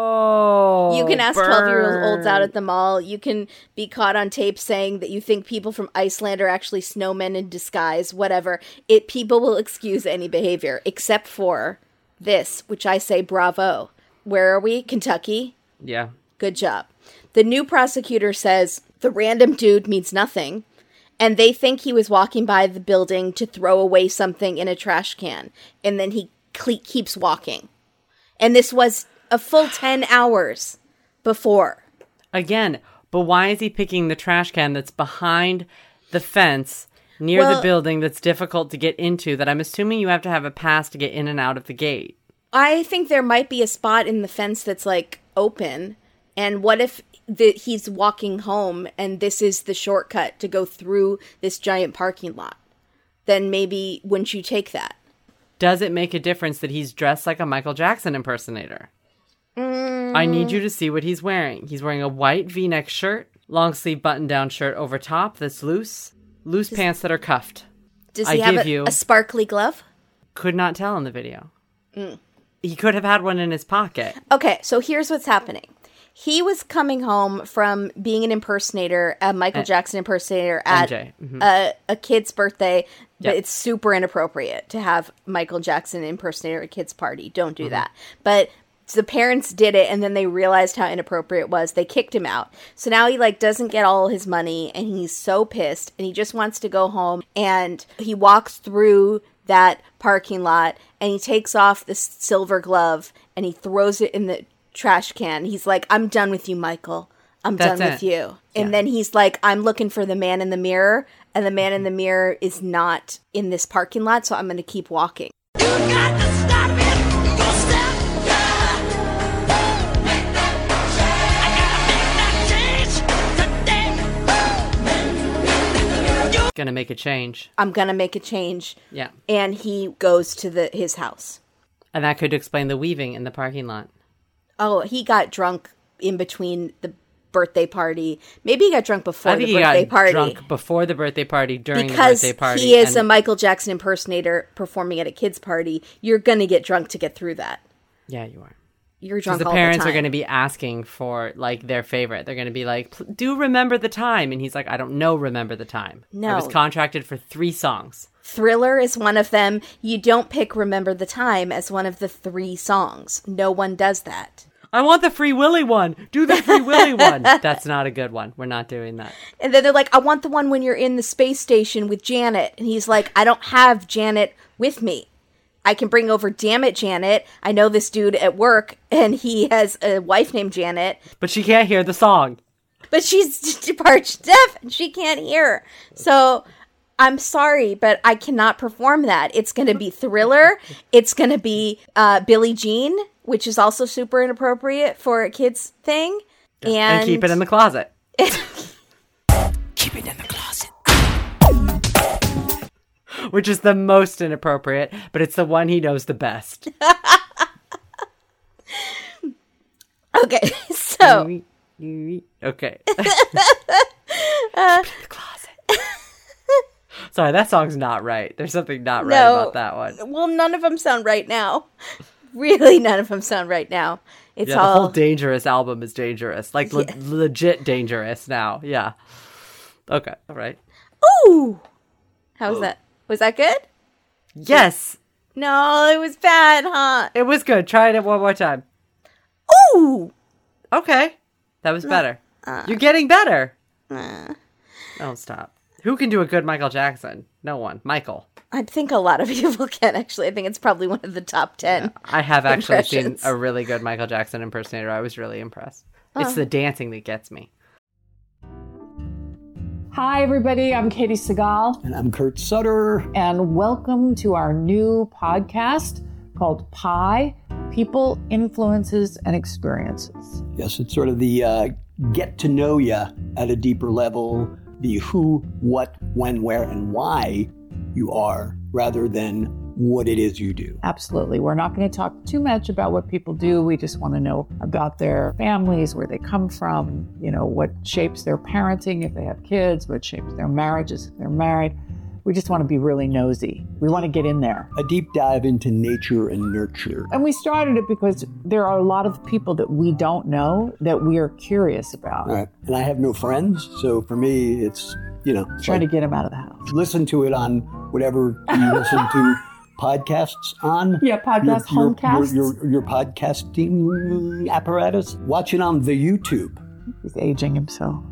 Oh, you can ask twelve-year-olds out at the mall. You can be caught on tape saying that you think people from Iceland are actually snowmen in disguise, whatever. It people will excuse any behavior, except for this, which I say bravo. Where are we? Kentucky? Yeah. Good job. The new prosecutor says the random dude means nothing, and they think he was walking by the building to throw away something in a trash can, and then he cle- keeps walking. And this was a full ten hours before. Again, but why is he picking the trash can that's behind the fence near well, the building that's difficult to get into, that I'm assuming you have to have a pass to get in and out of the gate? I think there might be a spot in the fence that's, like, open. And what if the, he's walking home and this is the shortcut to go through this giant parking lot? Then maybe wouldn't you take that? Does it make a difference that he's dressed like a Michael Jackson impersonator? Mm. I need you to see what he's wearing. He's wearing a white V-neck shirt, long sleeve button-down shirt over top that's loose, loose does, pants that are cuffed. Does he I have give a, you, a sparkly glove? Could not tell in the video. Mm. He could have had one in his pocket. Okay, so here's what's happening. He was coming home from being an impersonator, a Michael Jackson impersonator at mm-hmm. a, a kid's birthday, but yep. It's super inappropriate to have Michael Jackson impersonator at a kid's party. Don't do mm-hmm. that. But the parents did it, and then they realized how inappropriate it was. They kicked him out. So now he, like, doesn't get all his money, and he's so pissed, and he just wants to go home, and he walks through that parking lot, and he takes off the silver glove, and he throws it in the trash can. He's like, I'm done with you, Michael. I'm That's done it. with you. And yeah. then he's like, I'm looking for the man in the mirror, and the man in the mirror is not in this parking lot, so I'm going to keep walking. You got to stop it. Go stop. Gonna make a change. I'm gonna make a change. Yeah. And he goes to the his house. And that could explain the weaving in the parking lot. Oh, he got drunk in between the birthday party. Maybe he got drunk before I think the he birthday got party. Drunk before the birthday party, during because the birthday party. He is and... a Michael Jackson impersonator performing at a kid's party. You're gonna get drunk to get through that. Yeah, you are. You're drunk the all parents the time. are going to be asking for, like, their favorite. They're going to be like, do remember the time. And he's like, I don't know remember the time. No. I was contracted for three songs. Thriller is one of them. You don't pick Remember the Time as one of the three songs. No one does that. I want the Free Willy one. Do the Free Willy one. That's not a good one. We're not doing that. And then they're like, I want the one when you're in the space station with Janet. And he's like, I don't have Janet with me. I can bring over Damn It, Janet. I know this dude at work, and he has a wife named Janet. But she can't hear the song. But she's parched deaf, and she can't hear. So I'm sorry, but I cannot perform that. It's going to be Thriller. It's going to be uh, Billie Jean, which is also super inappropriate for a kid's thing. Yeah. And... and keep it in the closet. Keep it in the closet. Which is the most inappropriate, but it's the one he knows the best. Okay, so... Okay. uh, the closet. Sorry, that song's not right. There's something not right no, about that one. Well, none of them sound right now. Really, none of them sound right now. It's yeah, all... the whole Dangerous album is dangerous. Like, le- yeah. legit dangerous now. Yeah. Okay, all right. Ooh! How was Ooh. that? Was that good? Yes. No, it was bad, huh? It was good. Try it one more time. Ooh! Okay. That was better. Uh, You're getting better. Uh, Don't stop. Who can do a good Michael Jackson? No one. Michael. I think a lot of people can, actually. I think it's probably one of the top ten. Yeah, I have actually seen impressions. a really good Michael Jackson impersonator. I was really impressed. Oh. It's the dancing that gets me. Hi, everybody. I'm Katie Segal. And I'm Kurt Sutter. And welcome to our new podcast called Pi, People, Influences, and Experiences. Yes, it's sort of the uh, get to know you at a deeper level, the who, what, when, where, and why you are, rather than what it is you do. Absolutely. We're not going to talk too much about what people do. We just want to know about their families, where they come from, you know, what shapes their parenting if they have kids, what shapes their marriages if they're married. We just want to be really nosy. We want to get in there. A deep dive into nature and nurture. And we started it because there are a lot of people that we don't know that we are curious about. All right. And I have no friends, so for me, it's, you know. Trying like, to get them out of the house. Listen to it on whatever you listen to podcasts on. Yeah, podcast, your, your, homecasts. Your, your, your podcasting apparatus. Watch it on the YouTube. He's aging himself.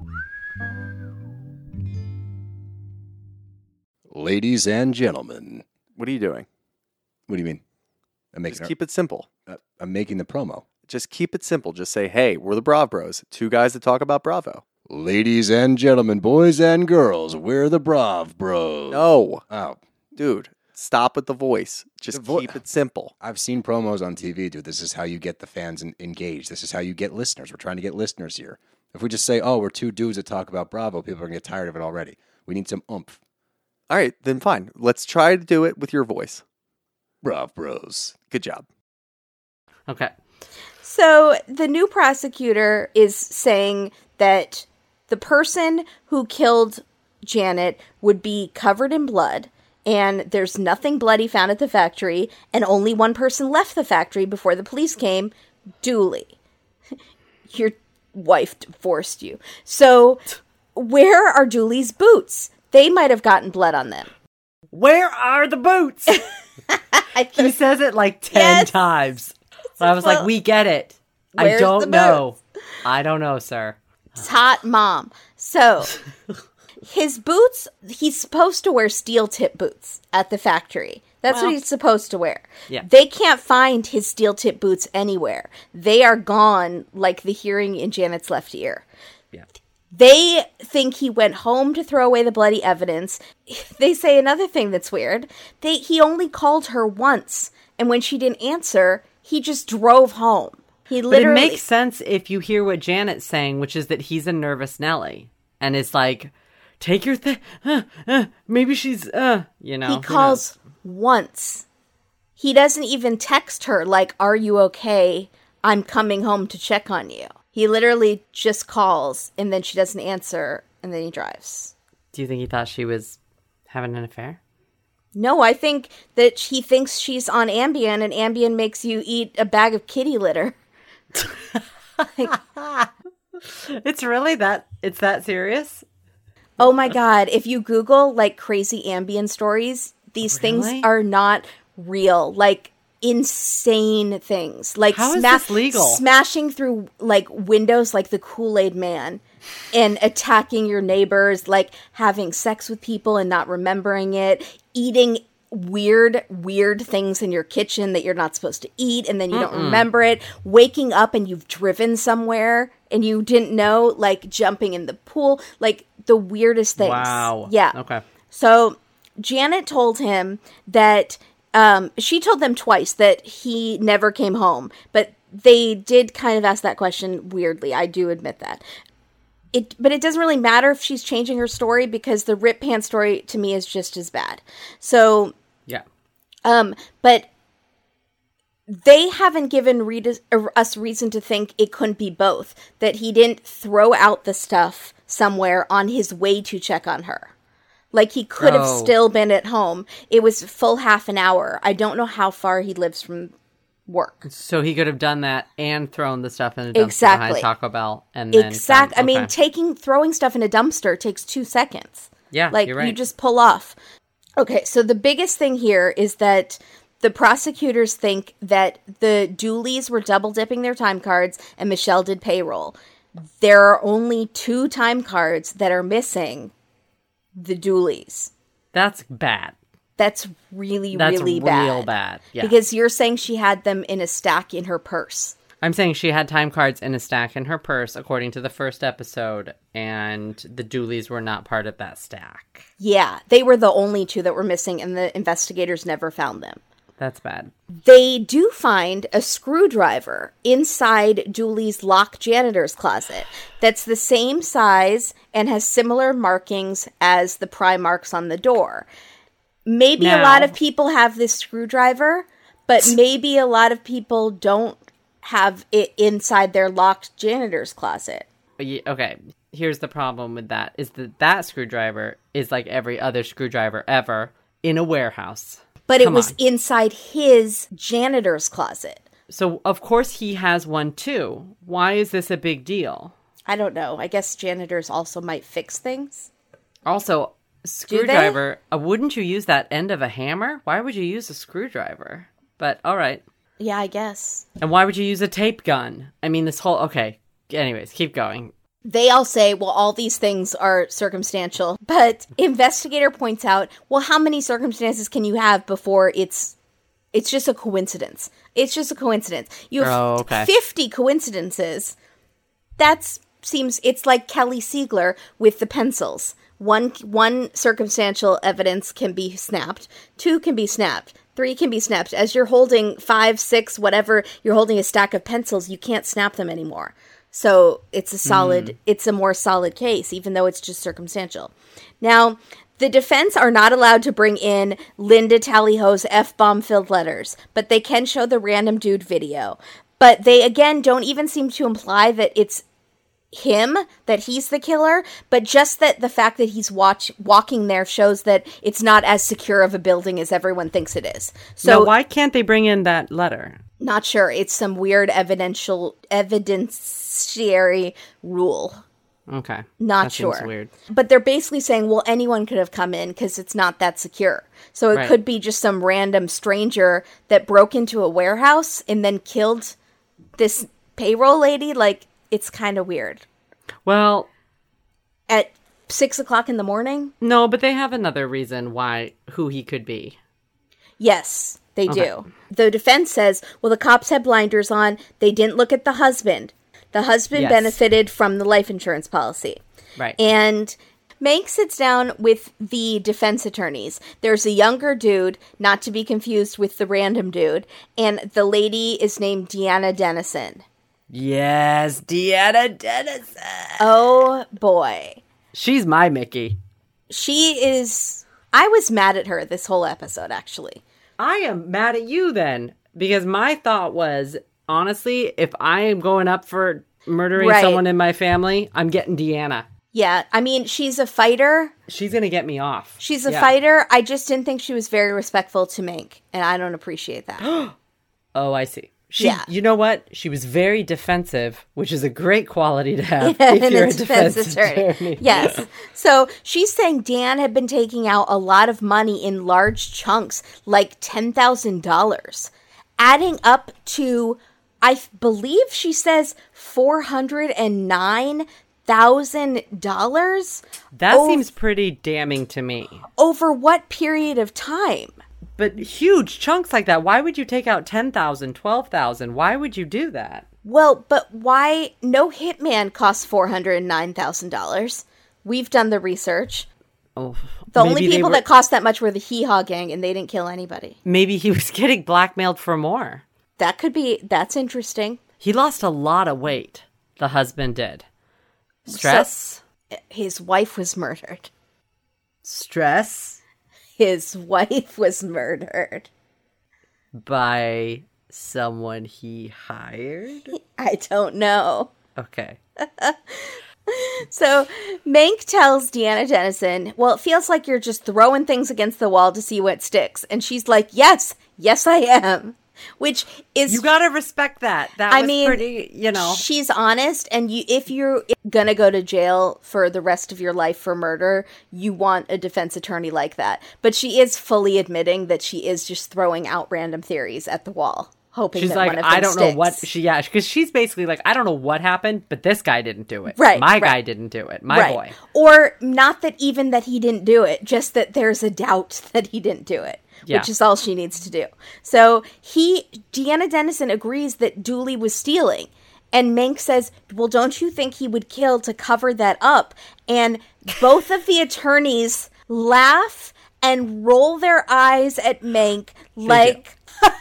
Ladies and gentlemen. What are you doing? What do you mean? I'm making Just keep it simple. Uh, I'm making the promo. Just keep it simple. Just say, hey, we're the Brav Bros. Two guys that talk about Bravo. Ladies and gentlemen, boys and girls, we're the Brav Bros. No. Oh. Dude, stop with the voice. Just The vo- keep it simple. I've seen promos on T V, dude. This is how you get the fans en- engaged. This is how you get listeners. We're trying to get listeners here. If we just say, oh, we're two dudes that talk about Bravo, people are going to get tired of it already. We need some oomph. All right, then fine. Let's try to do it with your voice. Brav Bros. Good job. Okay. So the new prosecutor is saying that the person who killed Janet would be covered in blood, and there's nothing bloody found at the factory, and only one person left the factory before the police came, Dooley. Your wife divorced you. So where are Dooley's boots? They might have gotten blood on them. Where are the boots? He says it like ten Yes. times. So I was like, we get it. I Where's the don't boots? know. I don't know, sir. It's hot mom. So his boots, he's supposed to wear steel tip boots at the factory. That's Well, what he's supposed to wear. Yeah. They can't find his steel tip boots anywhere. They are gone like the hearing in Janet's left ear. Yeah. They think he went home to throw away the bloody evidence. They say another thing that's weird. They he only called her once, and when she didn't answer, he just drove home. He But it literally makes sense if you hear what Janet's saying, which is that he's a nervous Nelly. And it's like, take your thing. Uh, uh, maybe she's, uh, you know. He who calls knows? once. He doesn't even text her like, "Are you okay? I'm coming home to check on you." He literally just calls, and then she doesn't answer, and then he drives. Do you think he thought she was having an affair? No, I think that he thinks she's on Ambien, and Ambien makes you eat a bag of kitty litter. Like, It's really that, it's that serious? oh my God, if you Google, like, crazy Ambien stories, these Really? things are not real. Like, insane things. Like, How is sma- this legal? smashing through, like, windows like the Kool-Aid Man and attacking your neighbors, like, having sex with people and not remembering it, eating weird, weird things in your kitchen that you're not supposed to eat, and then you Mm-mm. don't remember it, waking up and you've driven somewhere and you didn't know, like, jumping in the pool, like, the weirdest things. Wow. Yeah. Okay. So Janet told him that um, she told them twice that he never came home, but they did kind of ask that question weirdly. I do admit that. It, but it doesn't really matter if she's changing her story, because the Rip Pants story to me is just as bad. So, yeah. Um, but they haven't given Rita, uh, us reason to think it couldn't be both. That he didn't throw out the stuff somewhere on his way to check on her. Like, he could have Oh. still been at home. It was full half an hour. I don't know how far he lives from work. So he could have done that and thrown the stuff in a dumpster Exactly. behind Taco Bell. And then Exact. come- I mean, okay. taking, throwing stuff in a dumpster takes two seconds. Yeah, Like, you're right. you just pull off. Okay, so the biggest thing here is that the prosecutors think that the Dooleys were double dipping their time cards and Michelle did payroll. There are only two time cards that are missing the Dooleys. That's bad. That's really, That's really real bad. bad. Yeah. Because you're saying she had them in a stack in her purse. I'm saying she had time cards in a stack in her purse, according to the first episode, and the Dooleys were not part of that stack. Yeah, they were the only two that were missing, and the investigators never found them. That's bad. They do find a screwdriver inside Dooley's locked janitor's closet that's the same size and has similar markings as the pry marks on the door. Maybe Now- a lot of people have this screwdriver, but maybe a lot of people don't have it inside their locked janitor's closet. Ye- Okay, here's the problem with that, is that that screwdriver is like every other screwdriver ever in a warehouse. But it Come was on. inside his janitor's closet. So, of course, he has one too. Why is this a big deal? I don't know. I guess janitors also might fix things. Also, screwdriver, uh, wouldn't you use that end of a hammer? Why would you use a screwdriver? But, all right. Yeah, I guess. And why would you use a tape gun? I mean, this whole... Okay, anyways, keep going. They all say, well, all these things are circumstantial. But investigator points out, well, how many circumstances can you have before it's it's just a coincidence? It's just a coincidence. You have Oh, okay. fifty coincidences. That seems... It's like Kelly Siegler with the pencils. One one circumstantial evidence can be snapped. Two can be snapped. Three can be snapped. As you're holding five, six, whatever, you're holding a stack of pencils, you can't snap them anymore. So it's a solid, Mm. it's a more solid case, even though it's just circumstantial. Now, the defense are not allowed to bring in Linda Tallyho's F-bomb filled letters, but they can show the random dude video. But they, again, don't even seem to imply that it's him, that he's the killer, but just that the fact that he's watch walking there shows that it's not as secure of a building as everyone thinks it is. So So why can't they bring in that letter? not sure. It's some weird evidential evidentiary rule. Okay. Not that seems sure. weird. But they're basically saying, well, anyone could have come in because it's not that secure. So it Right. could be just some random stranger that broke into a warehouse and then killed this payroll lady. Like, it's kind of weird. Well, At six o'clock in the morning? no, but they have another reason why, who he could be. Yes, they Okay. do. The defense says, well, the cops had blinders on. They didn't look at the husband. The husband Yes. benefited from the life insurance policy. Right. And Mank sits down with the defense attorneys. There's a younger dude, not to be confused with the random dude, and the lady is named Deanna Dennison. Yes, Deanna Dennison. Oh, boy. She's my Mickey. She is... I was mad at her this whole episode, actually. I am mad at you then, because my thought was, honestly, if I am going up for murdering Right. someone in my family, I'm getting Deanna. Yeah, I mean, she's a fighter. She's going to get me off. She's a Yeah. fighter. I just didn't think she was very respectful to Mank, and I don't appreciate that. Oh, I see. She, Yeah. You know what? She was very defensive, which is a great quality to have Yeah, if and you're a a defense, defense attorney. attorney. Yes. So she's saying Dan had been taking out a lot of money in large chunks, like ten thousand dollars, adding up to, I believe she says, four hundred nine thousand dollars. That Oh. seems pretty damning to me. Over what period of time? But huge chunks like that, why would you take out ten thousand, twelve thousand? Why would you do that? Well, but why? No hitman costs four hundred nine thousand dollars. We've done the research. Oh, The only maybe they people were- that cost that much were the Hee Haw gang, and they didn't kill anybody. Maybe he was getting blackmailed for more. That could be, that's interesting. He lost a lot of weight. The husband did. Stress? So, his wife was murdered. Stress His wife was murdered. by someone he hired? I don't know. Okay. So Mank tells Deanna Dennison, well, it feels like you're just throwing things against the wall to see what sticks. And she's like, yes, yes, I am. Which is... You gotta respect that. That I was mean, pretty, you know. she's honest, and you, if you're gonna go to jail for the rest of your life for murder, you want a defense attorney like that. But she is fully admitting that she is just throwing out random theories at the wall. hoping she's that like, one of them I don't sticks. know what she, yeah, because she's basically like, I don't know what happened, but this guy didn't do it. Right, My right. guy didn't do it. My Right. boy. Or not that even that he didn't do it, just that there's a doubt that he didn't do it, Yeah. which is all she needs to do. So he, Deanna Dennison agrees that Dooley was stealing. And Mank says, well, don't you think he would kill to cover that up? And both of the attorneys laugh and roll their eyes at Mank like,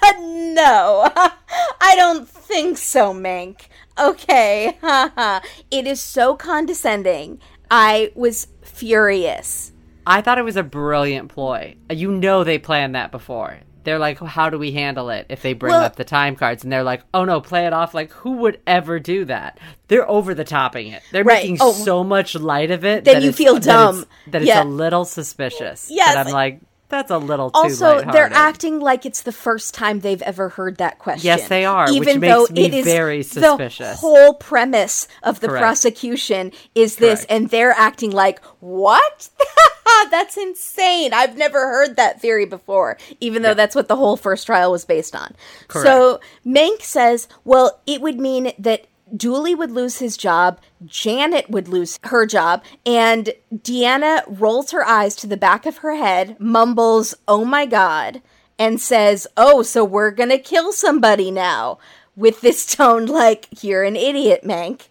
no, I don't think so, Mank. Okay, it is so condescending. I was furious. I thought it was a brilliant ploy. You know they planned that before. They're like, how do we handle it if they bring Well- up the time cards? And they're like, oh no, play it off like, who would ever do that? They're over the topping it. They're Right. making Oh. so much light of it That that you it's- feel that dumb. it's, that it's Yeah. a little suspicious. Yes. And I'm like, that's a little too Also, lighthearted. they're acting like it's the first time they've ever heard that question. Yes, they are, which even makes though me it is very the suspicious. whole premise of the Correct. prosecution is this, Correct. and they're acting like, what? That's insane. I've never heard that theory before, even though that's what the whole first trial was based on. Correct. So Mank says, well, it would mean that Dooley would lose his job, Janet would lose her job, and Deanna rolls her eyes to the back of her head, mumbles, oh my God, and says, oh, so we're gonna kill somebody now, with this tone like, you're an idiot, Mank.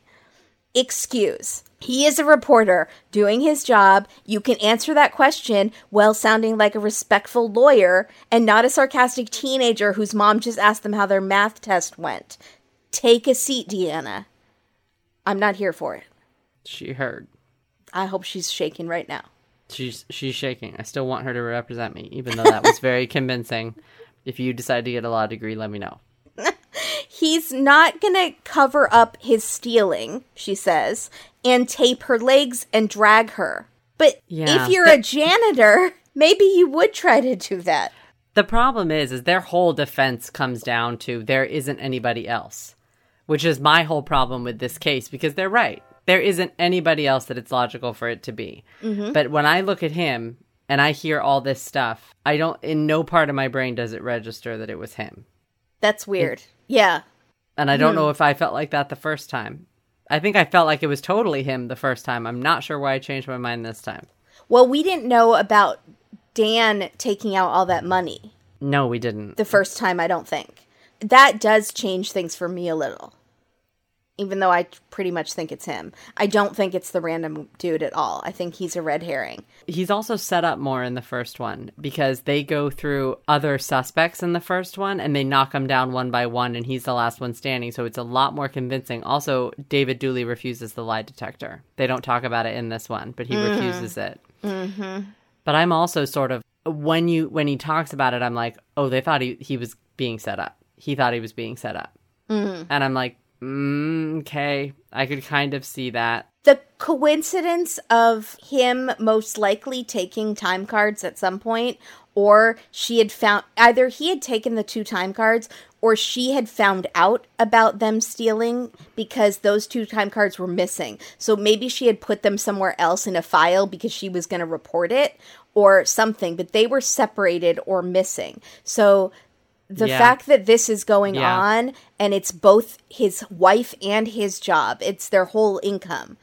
Excuse. He is a reporter doing his job. You can answer that question while sounding like a respectful lawyer and not a sarcastic teenager whose mom just asked them how their math test went. Take a seat, Deanna. I'm not here for it. She heard. I hope she's shaking right now. She's she's shaking. I still want her to represent me, even though that was very convincing. If you decide to get a law degree, let me know. He's not going to cover up his stealing, she says, and tape her legs and drag her. But Yeah, if you're that- a janitor, maybe you would try to do that. The problem is, is their whole defense comes down to there isn't anybody else, which is my whole problem with this case, because they're right. There isn't anybody else that it's logical for it to be. Mhm. But when I look at him and I hear all this stuff, I don't, in no part of my brain does it register that it was him. That's weird. Yeah. And I don't Hmm. know if I felt like that the first time. I think I felt like it was totally him the first time. I'm not sure why I changed my mind this time. Well, we didn't know about Dan taking out all that money No, we didn't. the first time, I don't think. That does change things for me a little. Even though I pretty much think it's him. I don't think it's the random dude at all. I think he's a red herring. He's also set up more in the first one because they go through other suspects in the first one and they knock them down one by one and he's the last one standing. So it's a lot more convincing. Also, David Dooley refuses the lie detector. They don't talk about it in this one, but he Mhm. refuses it. Mm-hmm. But I'm also sort of, when you when he talks about it, I'm like, oh, they thought he, he was being set up. He thought he was being set up. Mhm. And I'm like, mm, okay, I could kind of see that. The coincidence of him most likely taking time cards at some point, or she had found, either he had taken the two time cards, or she had found out about them stealing because those two time cards were missing. So maybe she had put them somewhere else in a file because she was going to report it or something, but they were separated or missing. So the Yeah. fact that this is going Yeah. on and it's both his wife and his job, it's their whole income.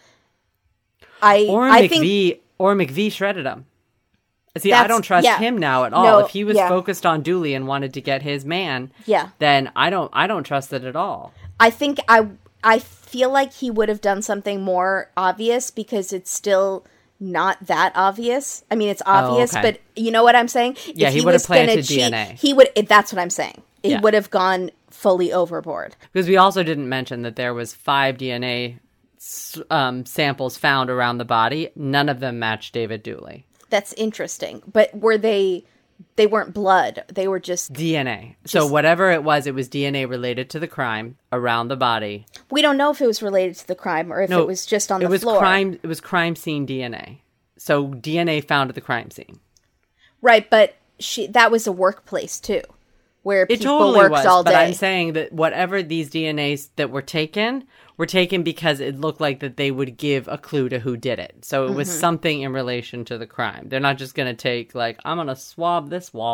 I Or I McVie, think or McVie shredded him. See, I That's- don't trust yeah. him now at all. No, if he was yeah. focused on Dooley and wanted to get his man, Yeah. then I don't, I don't trust it at all. I think I I feel like he would have done something more obvious because it's still not that obvious. I mean, it's obvious, Oh, okay. but you know what I'm saying? Yeah, If he would have was gonna planted cheat, D N A. He would. That's what I'm saying. He Yeah. would have gone fully overboard. Because we also didn't mention that there was five D N A s- um, samples found around the body. None of them matched David Dooley. That's interesting. But were they? They weren't blood. They were just D N A. So Just- whatever it was, it was D N A related to the crime around the body. We don't know if it was related to the crime or if No, it was just on it the was floor. crime. It was crime scene D N A. So D N A found at the crime scene. Right, but she that was a workplace too, where It people totally worked was, all day. but I'm saying that whatever these D N As that were taken were taken because it looked like that they would give a clue to who did it. So it was Mhm. something in relation to the crime. They're not just going to take like, I'm going to swab this wall.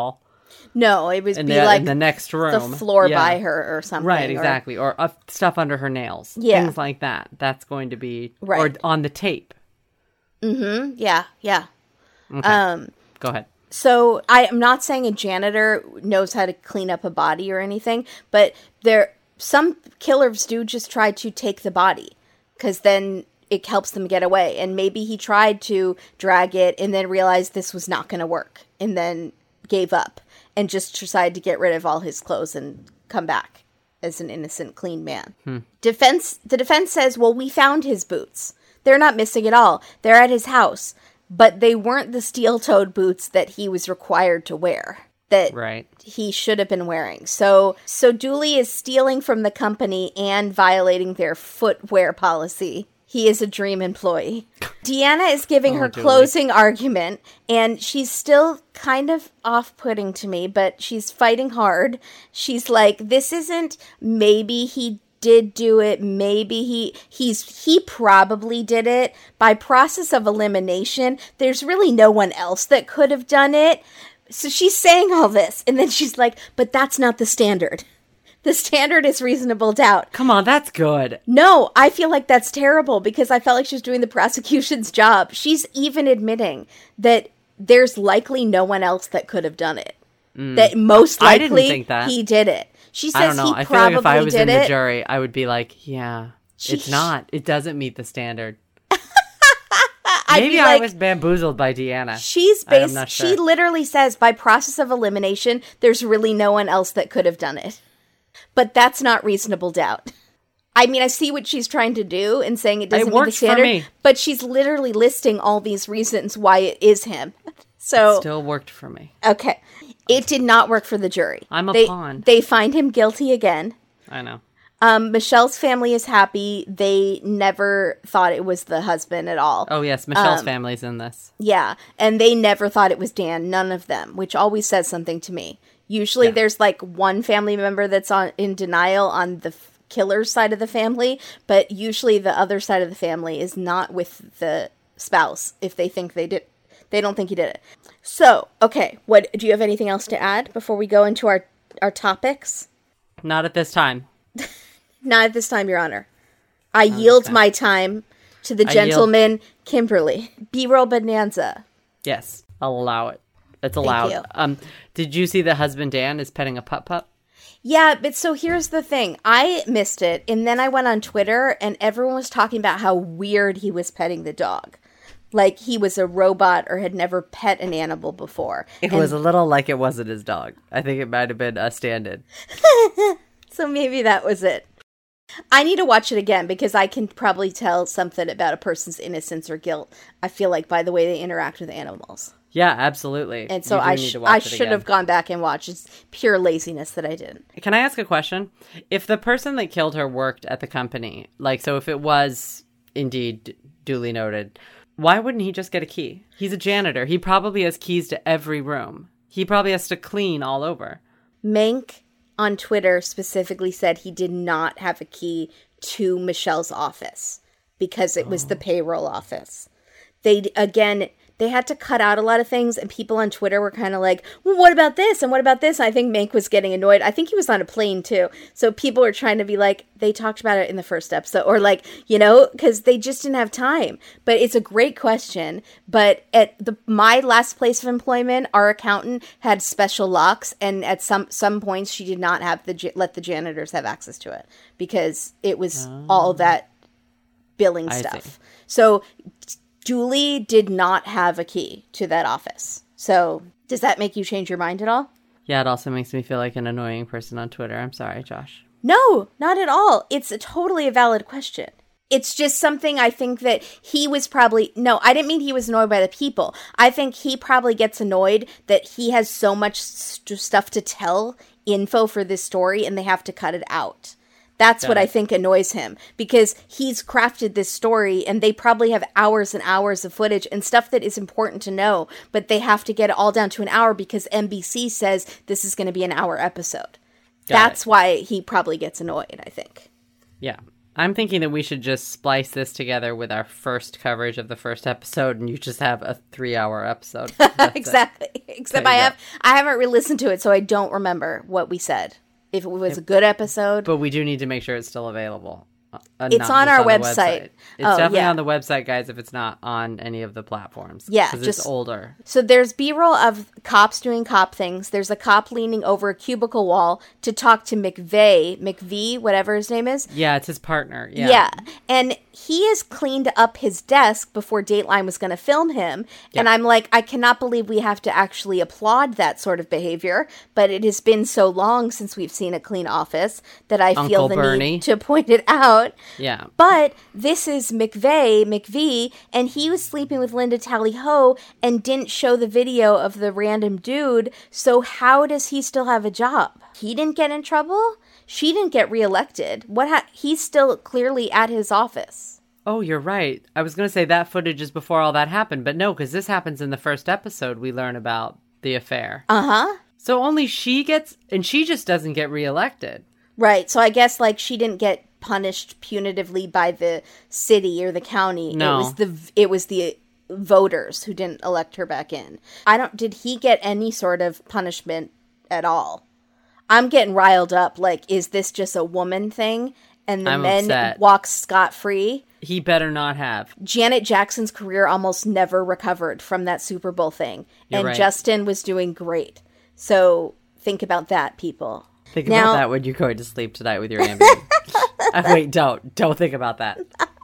No, it would in be the, like in the next room, the floor yeah. by her or something. Right, or- exactly, or, uh, stuff under her nails, Yeah. things like that. That's going to be Right. or on the tape. Mm-hmm. Yeah, yeah. Okay. Um, Go ahead. So I am not saying a janitor knows how to clean up a body or anything, but there some killers do just try to take the body because then it helps them get away. And maybe he tried to drag it and then realized this was not going to work and then gave up and just decided to get rid of all his clothes and come back as an innocent, clean man. Hmm. Defense. The defense says, well, we found his boots. They're not missing at all. They're at his house. But they weren't the steel-toed boots that he was required to wear, that right. he should have been wearing. So, so Dooley is stealing from the company and violating their footwear policy. He is a dream employee. Deanna is giving Oh, her Dooley. closing argument, and she's still kind of off-putting to me, but she's fighting hard. She's like, this isn't maybe he did do it, maybe he he's he probably did it. By process of elimination, there's really no one else that could have done it. So she's saying all this, and then she's like, but that's not the standard. The standard is reasonable doubt. Come on, that's good. No, I feel like that's terrible because I felt like she was doing the prosecution's job. She's even admitting that there's likely no one else that could have done it. Mm. That most I didn't likely think that. he did it. She says I don't know. he I feel probably like if I was did in the it. jury, I would be like, yeah, She- it's not. It doesn't meet the standard. I'd Maybe be I like, was bamboozled by Deanna. She's I'm based. not sure. She literally says, by process of elimination, there's really no one else that could have done it. But that's not reasonable doubt. I mean, I see what she's trying to do and saying it doesn't meet the worked for standard, me. but she's literally listing all these reasons why it is him. So Still worked for me. okay, it did not work for the jury. I'm a they, pawn. They find him guilty again. I know. Um, Michelle's family is happy. They never thought it was the husband at all. Oh, yes. Michelle's Um, family's in this. Yeah, and they never thought it was Dan, none of them, which always says something to me. Usually Yeah. there's like one family member that's on in denial on the f- killer's side of the family, but usually the other side of the family is not with the spouse if they think they did they don't think he did it. So, okay, what do you have anything else to add before we go into our our topics? Not at this time. Not at this time, Your Honor. I yield my time to the I yield- gentleman, Kimberly. B-roll bonanza. Yes, I'll allow it. It's allowed. you. Um, did you see the husband Dan is petting a pup pup? Yeah, but so here's the thing. I missed it, and then I went on Twitter, and everyone was talking about how weird he was petting the dog. Like he was a robot or had never pet an animal before. It And was a little like it wasn't his dog. I think it might have been a stand-in. so maybe that was it. I need to watch it again because I can probably tell something about a person's innocence or guilt, I feel like, by the way they interact with animals. Yeah, absolutely. And so You do I, need sh- to watch I it should again. have gone back and watched. It's pure laziness that I didn't. Can I ask a question? If the person that killed her worked at the company, like, so if it was indeed duly noted, why wouldn't he just get a key? He's a janitor. He probably has keys to every room. He probably has to clean all over. Mank on Twitter specifically said he did not have a key to Michelle's office because it was the payroll office. They, again, they had to cut out a lot of things, and people on Twitter were kind of like, well, what about this? And what about this? And I think Mank was getting annoyed. I think he was on a plane, too. So people were trying to be like, they talked about it in the first episode, or like, you know, because they just didn't have time. But it's a great question. But at the my last place of employment, our accountant had special locks, and at some some points, she did not have the let the janitors have access to it because it was Oh. all that billing I stuff. see. So Julie did not have a key to that office. So does that make you change your mind at all? Yeah, it also makes me feel like an annoying person on Twitter. I'm sorry, Josh. No, not at all. It's a totally a valid question. It's just something I think that he was probably... No, I didn't mean he was annoyed by the people. I think he probably gets annoyed that he has so much st- stuff to tell, info for this story, and they have to cut it out. That's Got what it. I think annoys him, because he's crafted this story and they probably have hours and hours of footage and stuff that is important to know, but they have to get it all down to an hour because N B C says this is going to be an hour episode. Got That's it. why he probably gets annoyed, I think. Yeah. I'm thinking that we should just splice this together with our first coverage of the first episode, and you just have a three-hour episode. Exactly. It. Except I have go. I haven't re-listened to it, so I don't remember what we said. If it was a good episode, but we do need to make sure it's still available. Uh, it's on our on website. website. It's oh, definitely yeah. on the website, guys, if it's not on any of the platforms. Yeah. Because it's older. So there's B-roll of cops doing cop things. There's a cop leaning over a cubicle wall to talk to McVeigh, McVee, whatever his name is. Yeah, it's his partner. Yeah. Yeah. And he has cleaned up his desk before Dateline was going to film him. Yeah. And I'm like, I cannot believe we have to actually applaud that sort of behavior. But it has been so long since we've seen a clean office that I Uncle feel the Bernie. need to point it out. Yeah. But this is McVeigh, McVee, and he was sleeping with Linda Tally-Ho and didn't show the video of the random dude. So how does he still have a job? He didn't get in trouble? She didn't get reelected. What? Ha- he's still clearly at his office. Oh, you're right. I was going to say that footage is before all that happened, but no, because this happens in the first episode. We learn about the affair. Uh-huh. So only she gets, and she just doesn't get reelected. Right. So I guess like she didn't get punished punitively by the city or the county. No. It was the it was the voters who didn't elect her back in. I don't did he get any sort of punishment at all? I'm getting riled up. Like, is this just a woman thing? And the I'm men upset. walk scot-free? He better not have. Janet Jackson's career almost never recovered from that Super Bowl thing. You're and right. Justin was doing great. So think about that, people. Think now, about that when you're going to sleep tonight with your Ambien. uh, wait, don't. Don't think about that.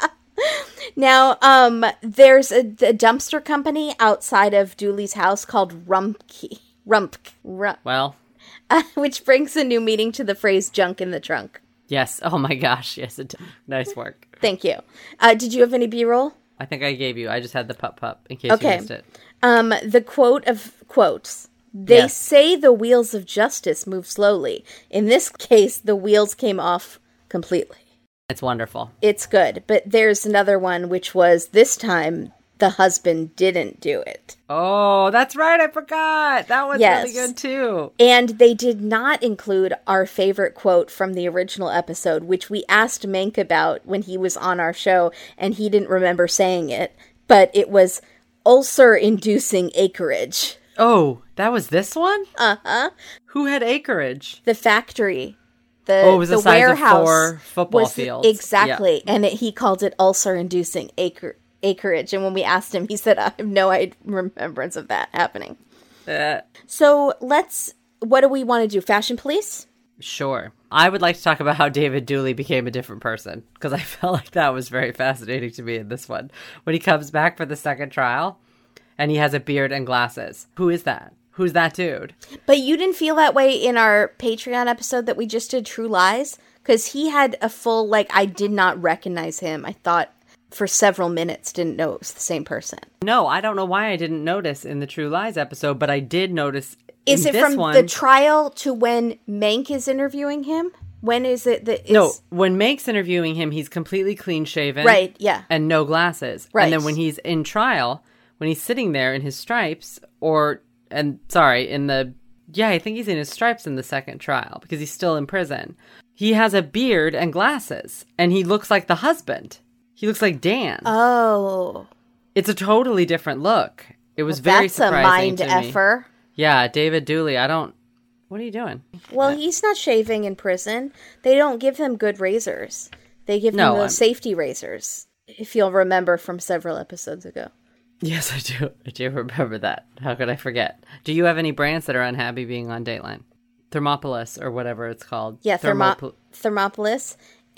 Now, um, there's a, a dumpster company outside of Dooley's house called Rumpke. Rump. Rump. Well. Uh, which brings a new meaning to the phrase junk in the trunk. Yes. Oh my gosh. Yes. It, nice work. Thank you. Uh, did you have any B-roll? I think I gave you. I just had the pup pup in case okay. you missed it. Um, the quote of quotes. They yes. say the wheels of justice move slowly. In this case, the wheels came off completely. It's wonderful. It's good. But there's another one, which was this time the husband didn't do it. Oh, that's right. I forgot. That was yes. really good too. And they did not include our favorite quote from the original episode, which we asked Mank about when he was on our show, and he didn't remember saying it. But it was ulcer-inducing acreage. Oh, that was this one? Uh-huh. Who had acreage? The factory. The, oh, it was the, the size warehouse of four football was, fields. Exactly. Yeah. And it, he called it ulcer-inducing acre, acreage. And when we asked him, he said, I have no remembrance of that happening. Uh, so let's, what do we want to do? Fashion police? Sure. I would like to talk about how David Dooley became a different person, because I felt like that was very fascinating to me in this one. When he comes back for the second trial, and he has a beard and glasses. Who is that? Who's that dude? But you didn't feel that way in our Patreon episode that we just did, True Lies? Because he had a full, like, I did not recognize him. I thought for several minutes, didn't know it was the same person. No, I don't know why I didn't notice in the True Lies episode, but I did notice in Is it this from one, the trial to when Mank is interviewing him? When is it that is... No, when Mank's interviewing him, he's completely clean shaven. Right, yeah. And no glasses. Right. And then when he's in trial, when he's sitting there in his stripes, or... And sorry, in the, yeah, I think he's in his stripes in the second trial because he's still in prison. He has a beard and glasses, and he looks like the husband. He looks like Dan. Oh. It's a totally different look. It was well, very that's surprising a mind to me. effer. Yeah, David Dooley, I don't, what are you doing? Well, he's not shaving in prison. They don't give him good razors. They give No, him those I'm- safety razors, if you'll remember from several episodes ago. Yes, I do. I do remember that. How could I forget? Do you have any brands that are unhappy being on Dateline? Thermopolis or whatever it's called. Yeah, Thermo- Thermop- Thermopolis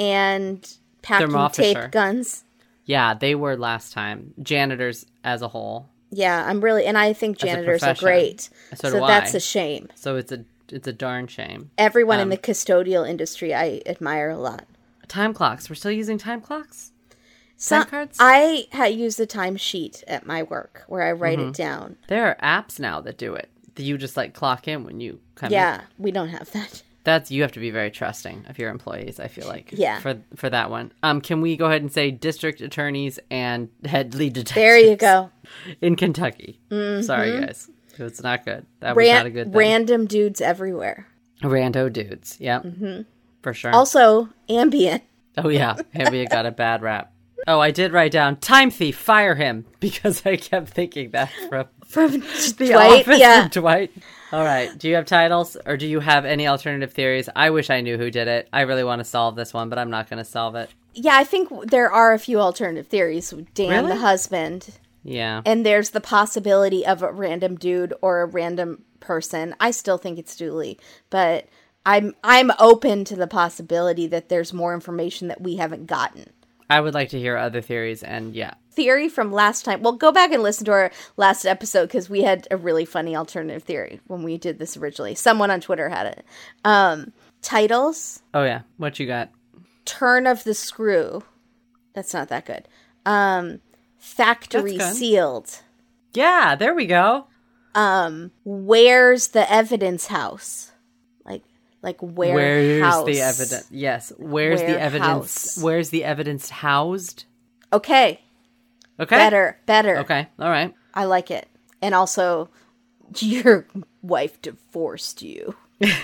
and packing Thermofisher. tape guns. Yeah, they were last time. Janitors as a whole. Yeah, I'm really, and I think As a janitors are profession. great. So, so do that's I. a shame. So it's a it's a darn shame. Everyone in Um, the custodial industry I admire a lot. Time clocks. We're still using time clocks? So Time cards? I ha- use the timesheet at my work where I write Mhm. it down. There are apps now that do it. That you just like clock in when you come Yeah, in. we don't have that. That's, you have to be very trusting of your employees, I feel like. Yeah. For for that one. Um, can we go ahead and say district attorneys and head lead detectives? There you go. In Kentucky. Mhm. Sorry, guys. It's not good. That was Ran- not a good thing. Random dudes everywhere. Rando dudes. Yep. hmm For sure. Also, Ambien. Oh, yeah. Hamiya got a bad rap. Oh, I did write down, time thief, fire him, because I kept thinking that from, from the Dwight, office yeah. from Dwight. All right. Do you have titles, or do you have any alternative theories? I wish I knew who did it. I really want to solve this one, but I'm not going to solve it. Yeah, I think there are a few alternative theories. Dan, Really? the husband. Yeah. And there's the possibility of a random dude or a random person. I still think it's Dooley, but I'm I'm open to the possibility that there's more information that we haven't gotten. I would like to hear other theories, and yeah. Theory from last time. Well, go back and listen to our last episode because we had a really funny alternative theory when we did this originally. Someone on Twitter had it. Um, titles. Oh, yeah. What you got? Turn of the Screw. That's not that good. Um, factory That's good. Sealed. Yeah, there we go. Um, Where's the Evidence House? Like, like where Where's house? the evidence? Yes. Where's Where the evidence? house? Where's the evidence housed? Okay. Okay. Better, better. Okay. All right. I like it. And also, your wife divorced you.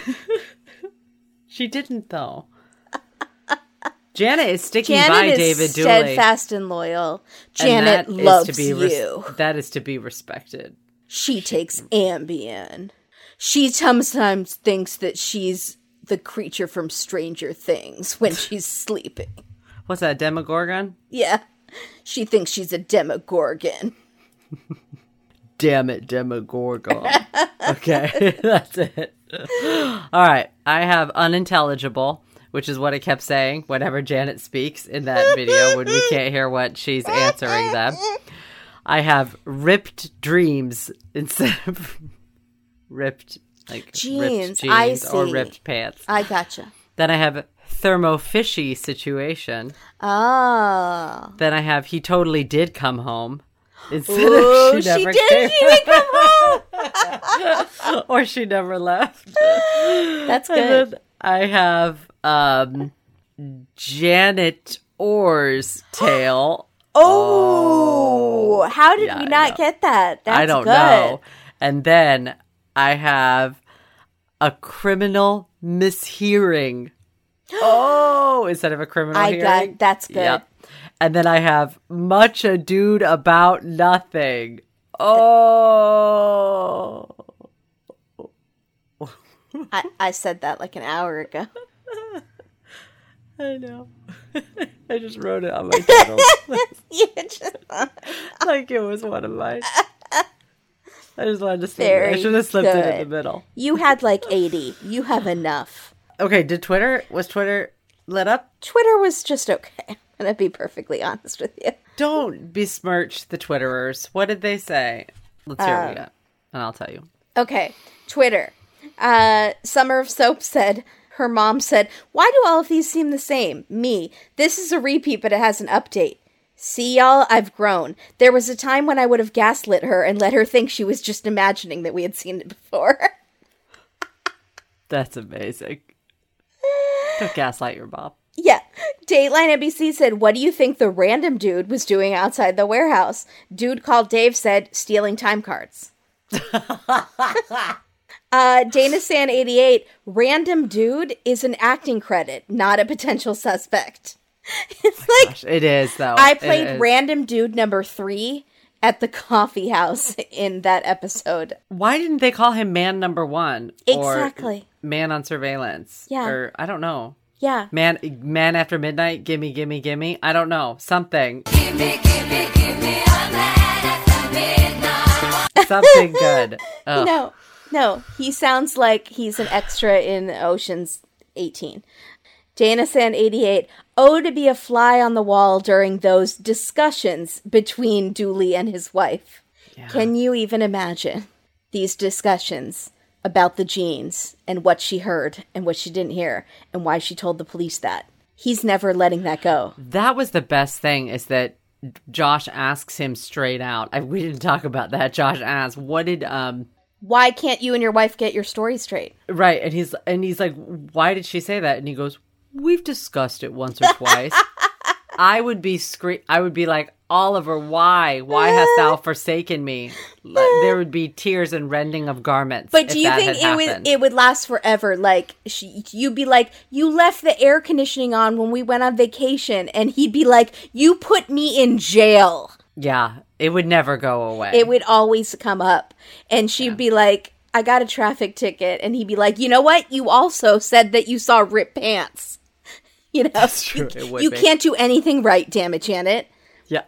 She didn't, though. Janet is sticking Janet by is David Dooley. steadfast and loyal. And that Janet is loves to be res- you. that is to be respected. She takes Ambien. She sometimes thinks that she's the creature from Stranger Things when she's sleeping. What's that, Demogorgon? Yeah. She thinks she's a Demogorgon. Damn it, Demogorgon. Okay, that's it. All right, I have unintelligible, which is what it kept saying whenever Janet speaks in that video when we can't hear what she's answering them. I have ripped dreams instead of ripped, like Jeans, ripped I jeans or see. ripped pants. I gotcha. Then I have thermofishy situation. Oh. Then I have he totally did come home. Instead Ooh, of she never she did, came. she did come home. Or she never left. That's And good. then I have um, Janet Orr's tale. Oh, how did yeah, we I not know. get that? That's I don't good. know. And then I have a criminal mishearing. Oh, instead of a criminal I hearing. got that's good. Yep. And then I have much a dude about nothing. Oh. I, I said that like an hour ago. I know. I just wrote it on my titles. You just like it was one of mine. I just wanted to slip Very it. I should have slipped it in good. the middle. You had like eighty. You have enough. Okay, did Twitter, was Twitter lit up? Twitter was just okay. I'm gonna be perfectly honest with you. Don't besmirch the Twitterers. What did they say? Let's hear what we Um, got, and I'll tell you. Okay, Twitter. Uh, Summer of Soap said, her mom said, why do all of these seem the same? Me. This is a repeat, but it has an update. See, y'all, I've grown. There was a time when I would have gaslit her and let her think she was just imagining that we had seen it before. That's amazing. Don't gaslight your mom. Yeah. Dateline N B C said, what do you think the random dude was doing outside the warehouse? Dude called Dave said, stealing time cards. uh, Dana San eighty-eight, random dude is an acting credit, not a potential suspect. It's like, Gosh, it is, though. I It played is. random dude number three at the coffee house in that episode. Why didn't they call him man number one? Exactly. Or man on surveillance? Yeah. Or, I don't know. Yeah. Man, man after midnight, gimme, gimme, gimme. I don't know. Something. Something good. Ugh. No, no. He sounds like he's an extra in Ocean's eighteen. Dana San eighty-eight, oh, to be a fly on the wall during those discussions between Dooley and his wife. Yeah. Can you even imagine these discussions about the genes and what she heard and what she didn't hear and why she told the police that? He's never letting that go. That was the best thing, is that Josh asks him straight out. I, we didn't talk about that. Josh asks, what did, um... Why can't you and your wife get your story straight? Right, and he's and he's like, why did she say that? And he goes, we've discussed it once or twice. I would be scre- I would be like, Oliver, why? Why hast thou forsaken me? There would be tears and rending of garments. But do you think it would it would last forever? Like she, you'd be like, you left the air conditioning on when we went on vacation, and he'd be like, you put me in jail. Yeah, it would never go away. It would always come up, and she'd yeah. be like, I got a traffic ticket, and he'd be like, you know what? You also said that you saw ripped pants. You know, That's true. You, it would you be. can't do anything right, damn it, Janet. Yeah.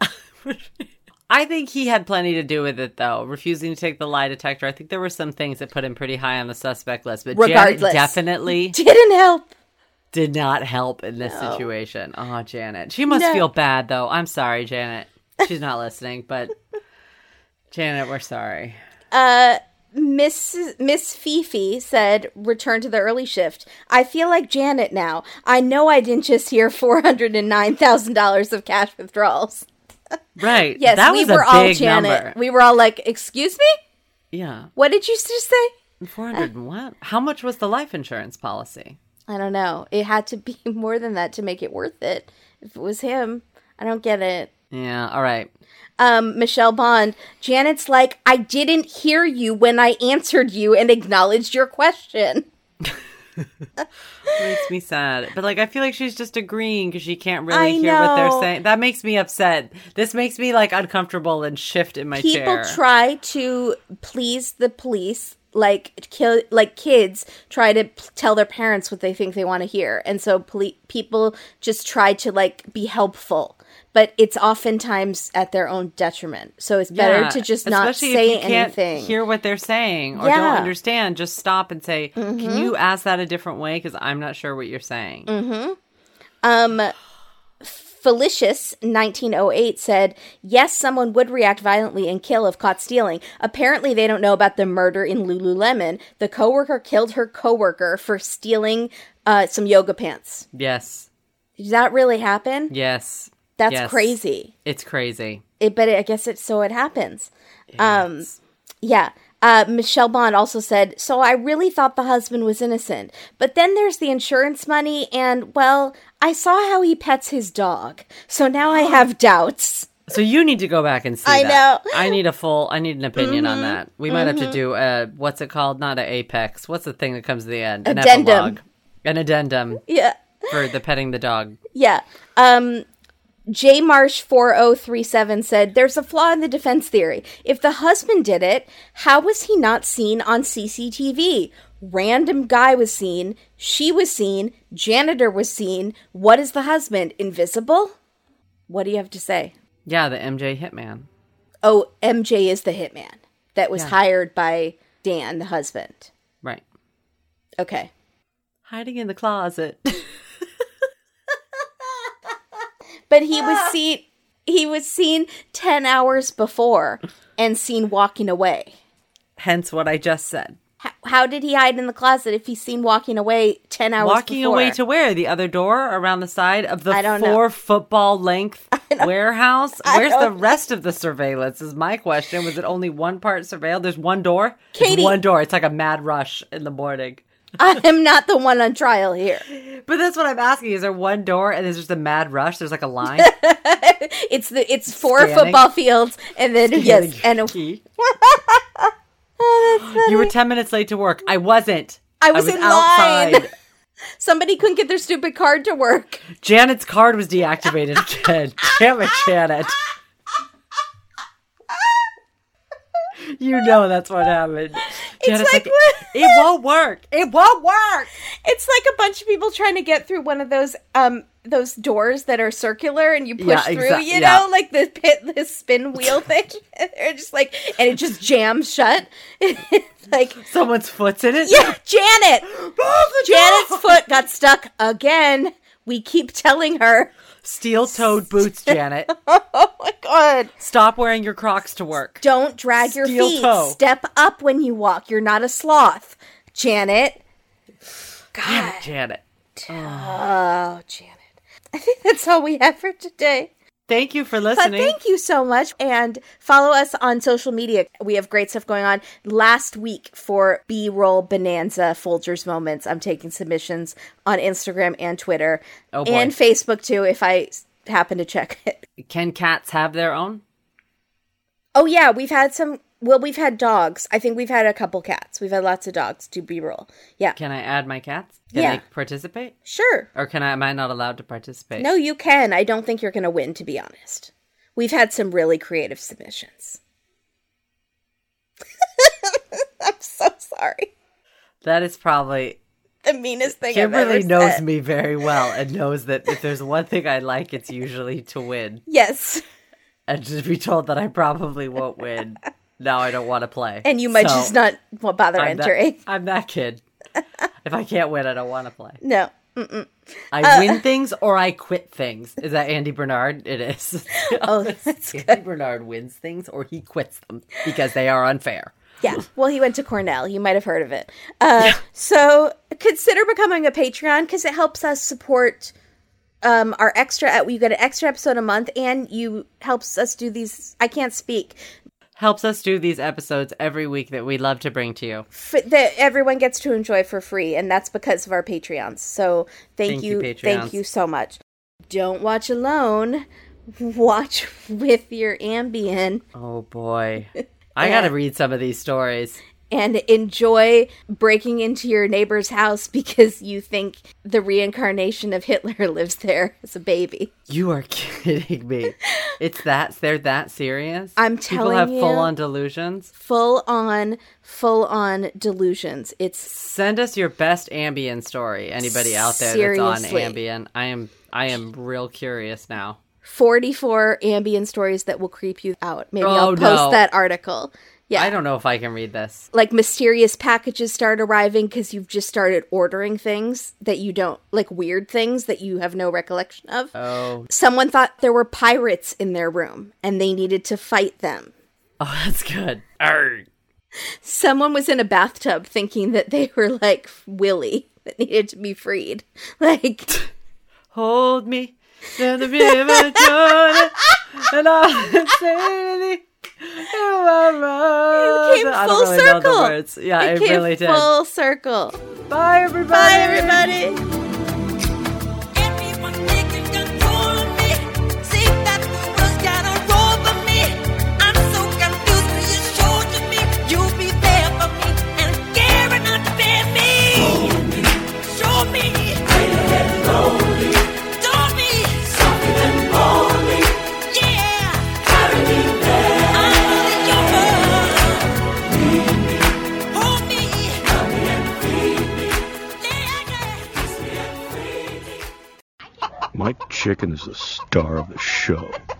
I think he had plenty to do with it, though. Refusing to take the lie detector. I think there were some things that put him pretty high on the suspect list. But Regardless. Janet definitely didn't help. Did not help in this no. situation. Oh, Janet. She must no. feel bad, though. I'm sorry, Janet. She's not listening, but Janet, we're sorry. Uh... Miss Miss Fifi said, return to the early shift. I feel like Janet now. I know I didn't just hear four hundred nine thousand dollars of cash withdrawals. Right. Yes, that we was were a all big Janet. Number. We were all like, excuse me? Yeah. What did you just say? four hundred and what? How much was the life insurance policy? I don't know. It had to be more than that to make it worth it. If it was him, I don't get it. Yeah, all right. Um, Michelle Bond, Janet's like, I didn't hear you when I answered you and acknowledged your question. Makes me sad. But, like, I feel like she's just agreeing because she can't really I hear know. what they're saying. That makes me upset. This makes me, like, uncomfortable and shift in my People chair. People try to please the police, like, kill, like kids try to p- tell their parents what they think they want to hear. And so poli- people just try to, like, be helpful. But it's oftentimes at their own detriment. So it's better yeah, to just not especially say if you can't anything. Hear what they're saying or yeah. don't understand. Just stop and say, mm-hmm. can you ask that a different way? Because I'm not sure what you're saying. Mm-hmm. Um, Felicious, nineteen oh eight, said, yes, someone would react violently and kill if caught stealing. Apparently they don't know about the murder in Lululemon. The coworker killed her coworker for stealing uh, some yoga pants. Yes. Did that really happen? Yes. That's yes. crazy. It's crazy. It, but it, I guess it's so it happens. It um, yeah. Uh, Michelle Bond also said, so I really thought the husband was innocent. But then there's the insurance money and, well, I saw how he pets his dog. So now I have doubts. So you need to go back and see I that. know. I need a full, I need an opinion mm-hmm. on that. We might mm-hmm. have to do a, what's it called? Not an apex. What's the thing that comes to the end? An addendum. Epilogue. An addendum. Yeah. For the petting the dog. Yeah. Um... J Marsh four oh three seven said, there's a flaw in the defense theory. If the husband did it, how was he not seen on C C T V? Random guy was seen. She was seen. Janitor was seen. What is the husband? Invisible? What do you have to say? Yeah, the M J hitman. Oh, M J is the hitman that was yeah. hired by Dan, the husband. Right. Okay. Hiding in the closet. But he was seen he was seen ten hours before and seen walking away. Hence what I just said. How, how did he hide in the closet if he's seen walking away ten hours walking before? Away to where? The other door around the side of the I don't four know. football length warehouse? I Where's the don't rest of the surveillance is my question. Was it only one part surveilled? There's one door? Katie. It's one door. It's like a mad rush in the morning. I am not the one on trial here. But that's what I'm asking. Is there one door and there's just a mad rush? There's like a line? it's the it's four Scanning. football fields and then Scanning yes and a, key. oh, that's funny. You were ten minutes late to work. I wasn't. I was, I was in outside. line. Somebody couldn't get their stupid card to work. Janet's card was deactivated again. Damn it, Janet. You know that's what happened. It's Janet's like, like it won't work. It won't work. It's like a bunch of people trying to get through one of those um those doors that are circular and you push Yeah, through, exa- you yeah. know, like the pit, the spin wheel thing. And they're just like, and it just jams shut. It's like someone's foot's in it. Yeah, Janet. Janet's foot got stuck again. We keep telling her. Steel-toed boots, Janet. Oh my god. Stop wearing your Crocs to work. Don't drag your Steel feet. toe. Step up when you walk. You're not a sloth, Janet. God. Damn it, Janet. Oh, Janet. I think that's all we have for today. Thank you for But listening. thank you so much. And follow us on social media. We have great stuff going on. Last week for B-roll Bonanza Folgers Moments, I'm taking submissions on Instagram and Twitter. Oh, boy. And Facebook, too, if I happened to check it. Can cats have their own? Oh, yeah, we've had some... Well, we've had dogs. I think we've had a couple cats. We've had lots of dogs to B-roll. Yeah. Can I add my cats? Can Yeah. they participate? Sure. Or can I? Am I not allowed to participate? No, you can. I don't think you're going to win, to be honest. We've had some really creative submissions. I'm so sorry. That is probably... The meanest thing Kimberly I've ever knows said. me very well and knows that if there's one thing I like, it's usually to win. Yes. And to be told that I probably won't win, now I don't want to play. And you might So, just not well, bother I'm that- entering. I'm that kid. If I can't win, I don't want to play. No. Mm-mm. I Uh, win things or I quit things. Is that Andy Bernard? It is. Oh, that's Andy good. Bernard wins things or he quits them because they are unfair. Yeah. Well, he went to Cornell. You might have heard of it. Uh, so consider becoming a Patreon because it helps us support um, our extra. You get an extra episode a month, and you helps us do these. I can't speak. Helps us do these episodes every week that we love to bring to you. F- that everyone gets to enjoy for free, and that's because of our Patreons. So thank, Thank you, you, thank Patreons. you so much. Don't watch alone. Watch with your Ambien. Oh boy. I Yeah. gotta read some of these stories. And enjoy breaking into your neighbor's house because you think the reincarnation of Hitler lives there as a baby. You are kidding me. It's that, they're that serious? I'm People telling have you. full on delusions? Full on, full on delusions. It's Send us your best Ambien story. Anybody out there Seriously. that's on Ambien. I am I am real curious now. forty-four Ambien stories that will creep you out. Maybe Oh, I'll post no. that article. Yeah. I don't know if I can read this. Like mysterious packages start arriving because you've just started ordering things that you don't, like weird things that you have no recollection of. Oh. Someone thought there were pirates in their room and they needed to fight them. Oh, that's good. Arr. Someone was in a bathtub thinking that they were like Willy that needed to be freed. Like, Hold me to the river Jordan, and I'll say you are mine. it came I full don't really know circle. the words. Yeah, it, came really did. full circle. Bye, everybody. Bye, everybody. Everyone taking control of me. See that the world's got a roll for me. I'm so confused when you showed to me. You'll be there for me and care and not fear me. Show me. Greater and lonely. Show me. Something and lonely. Yeah. Carry me there. I'm in your world. Lead me. Hold me. Love me and feed me. Yeah, yeah. Kiss me and free me. Mike Chicken is the star of the show.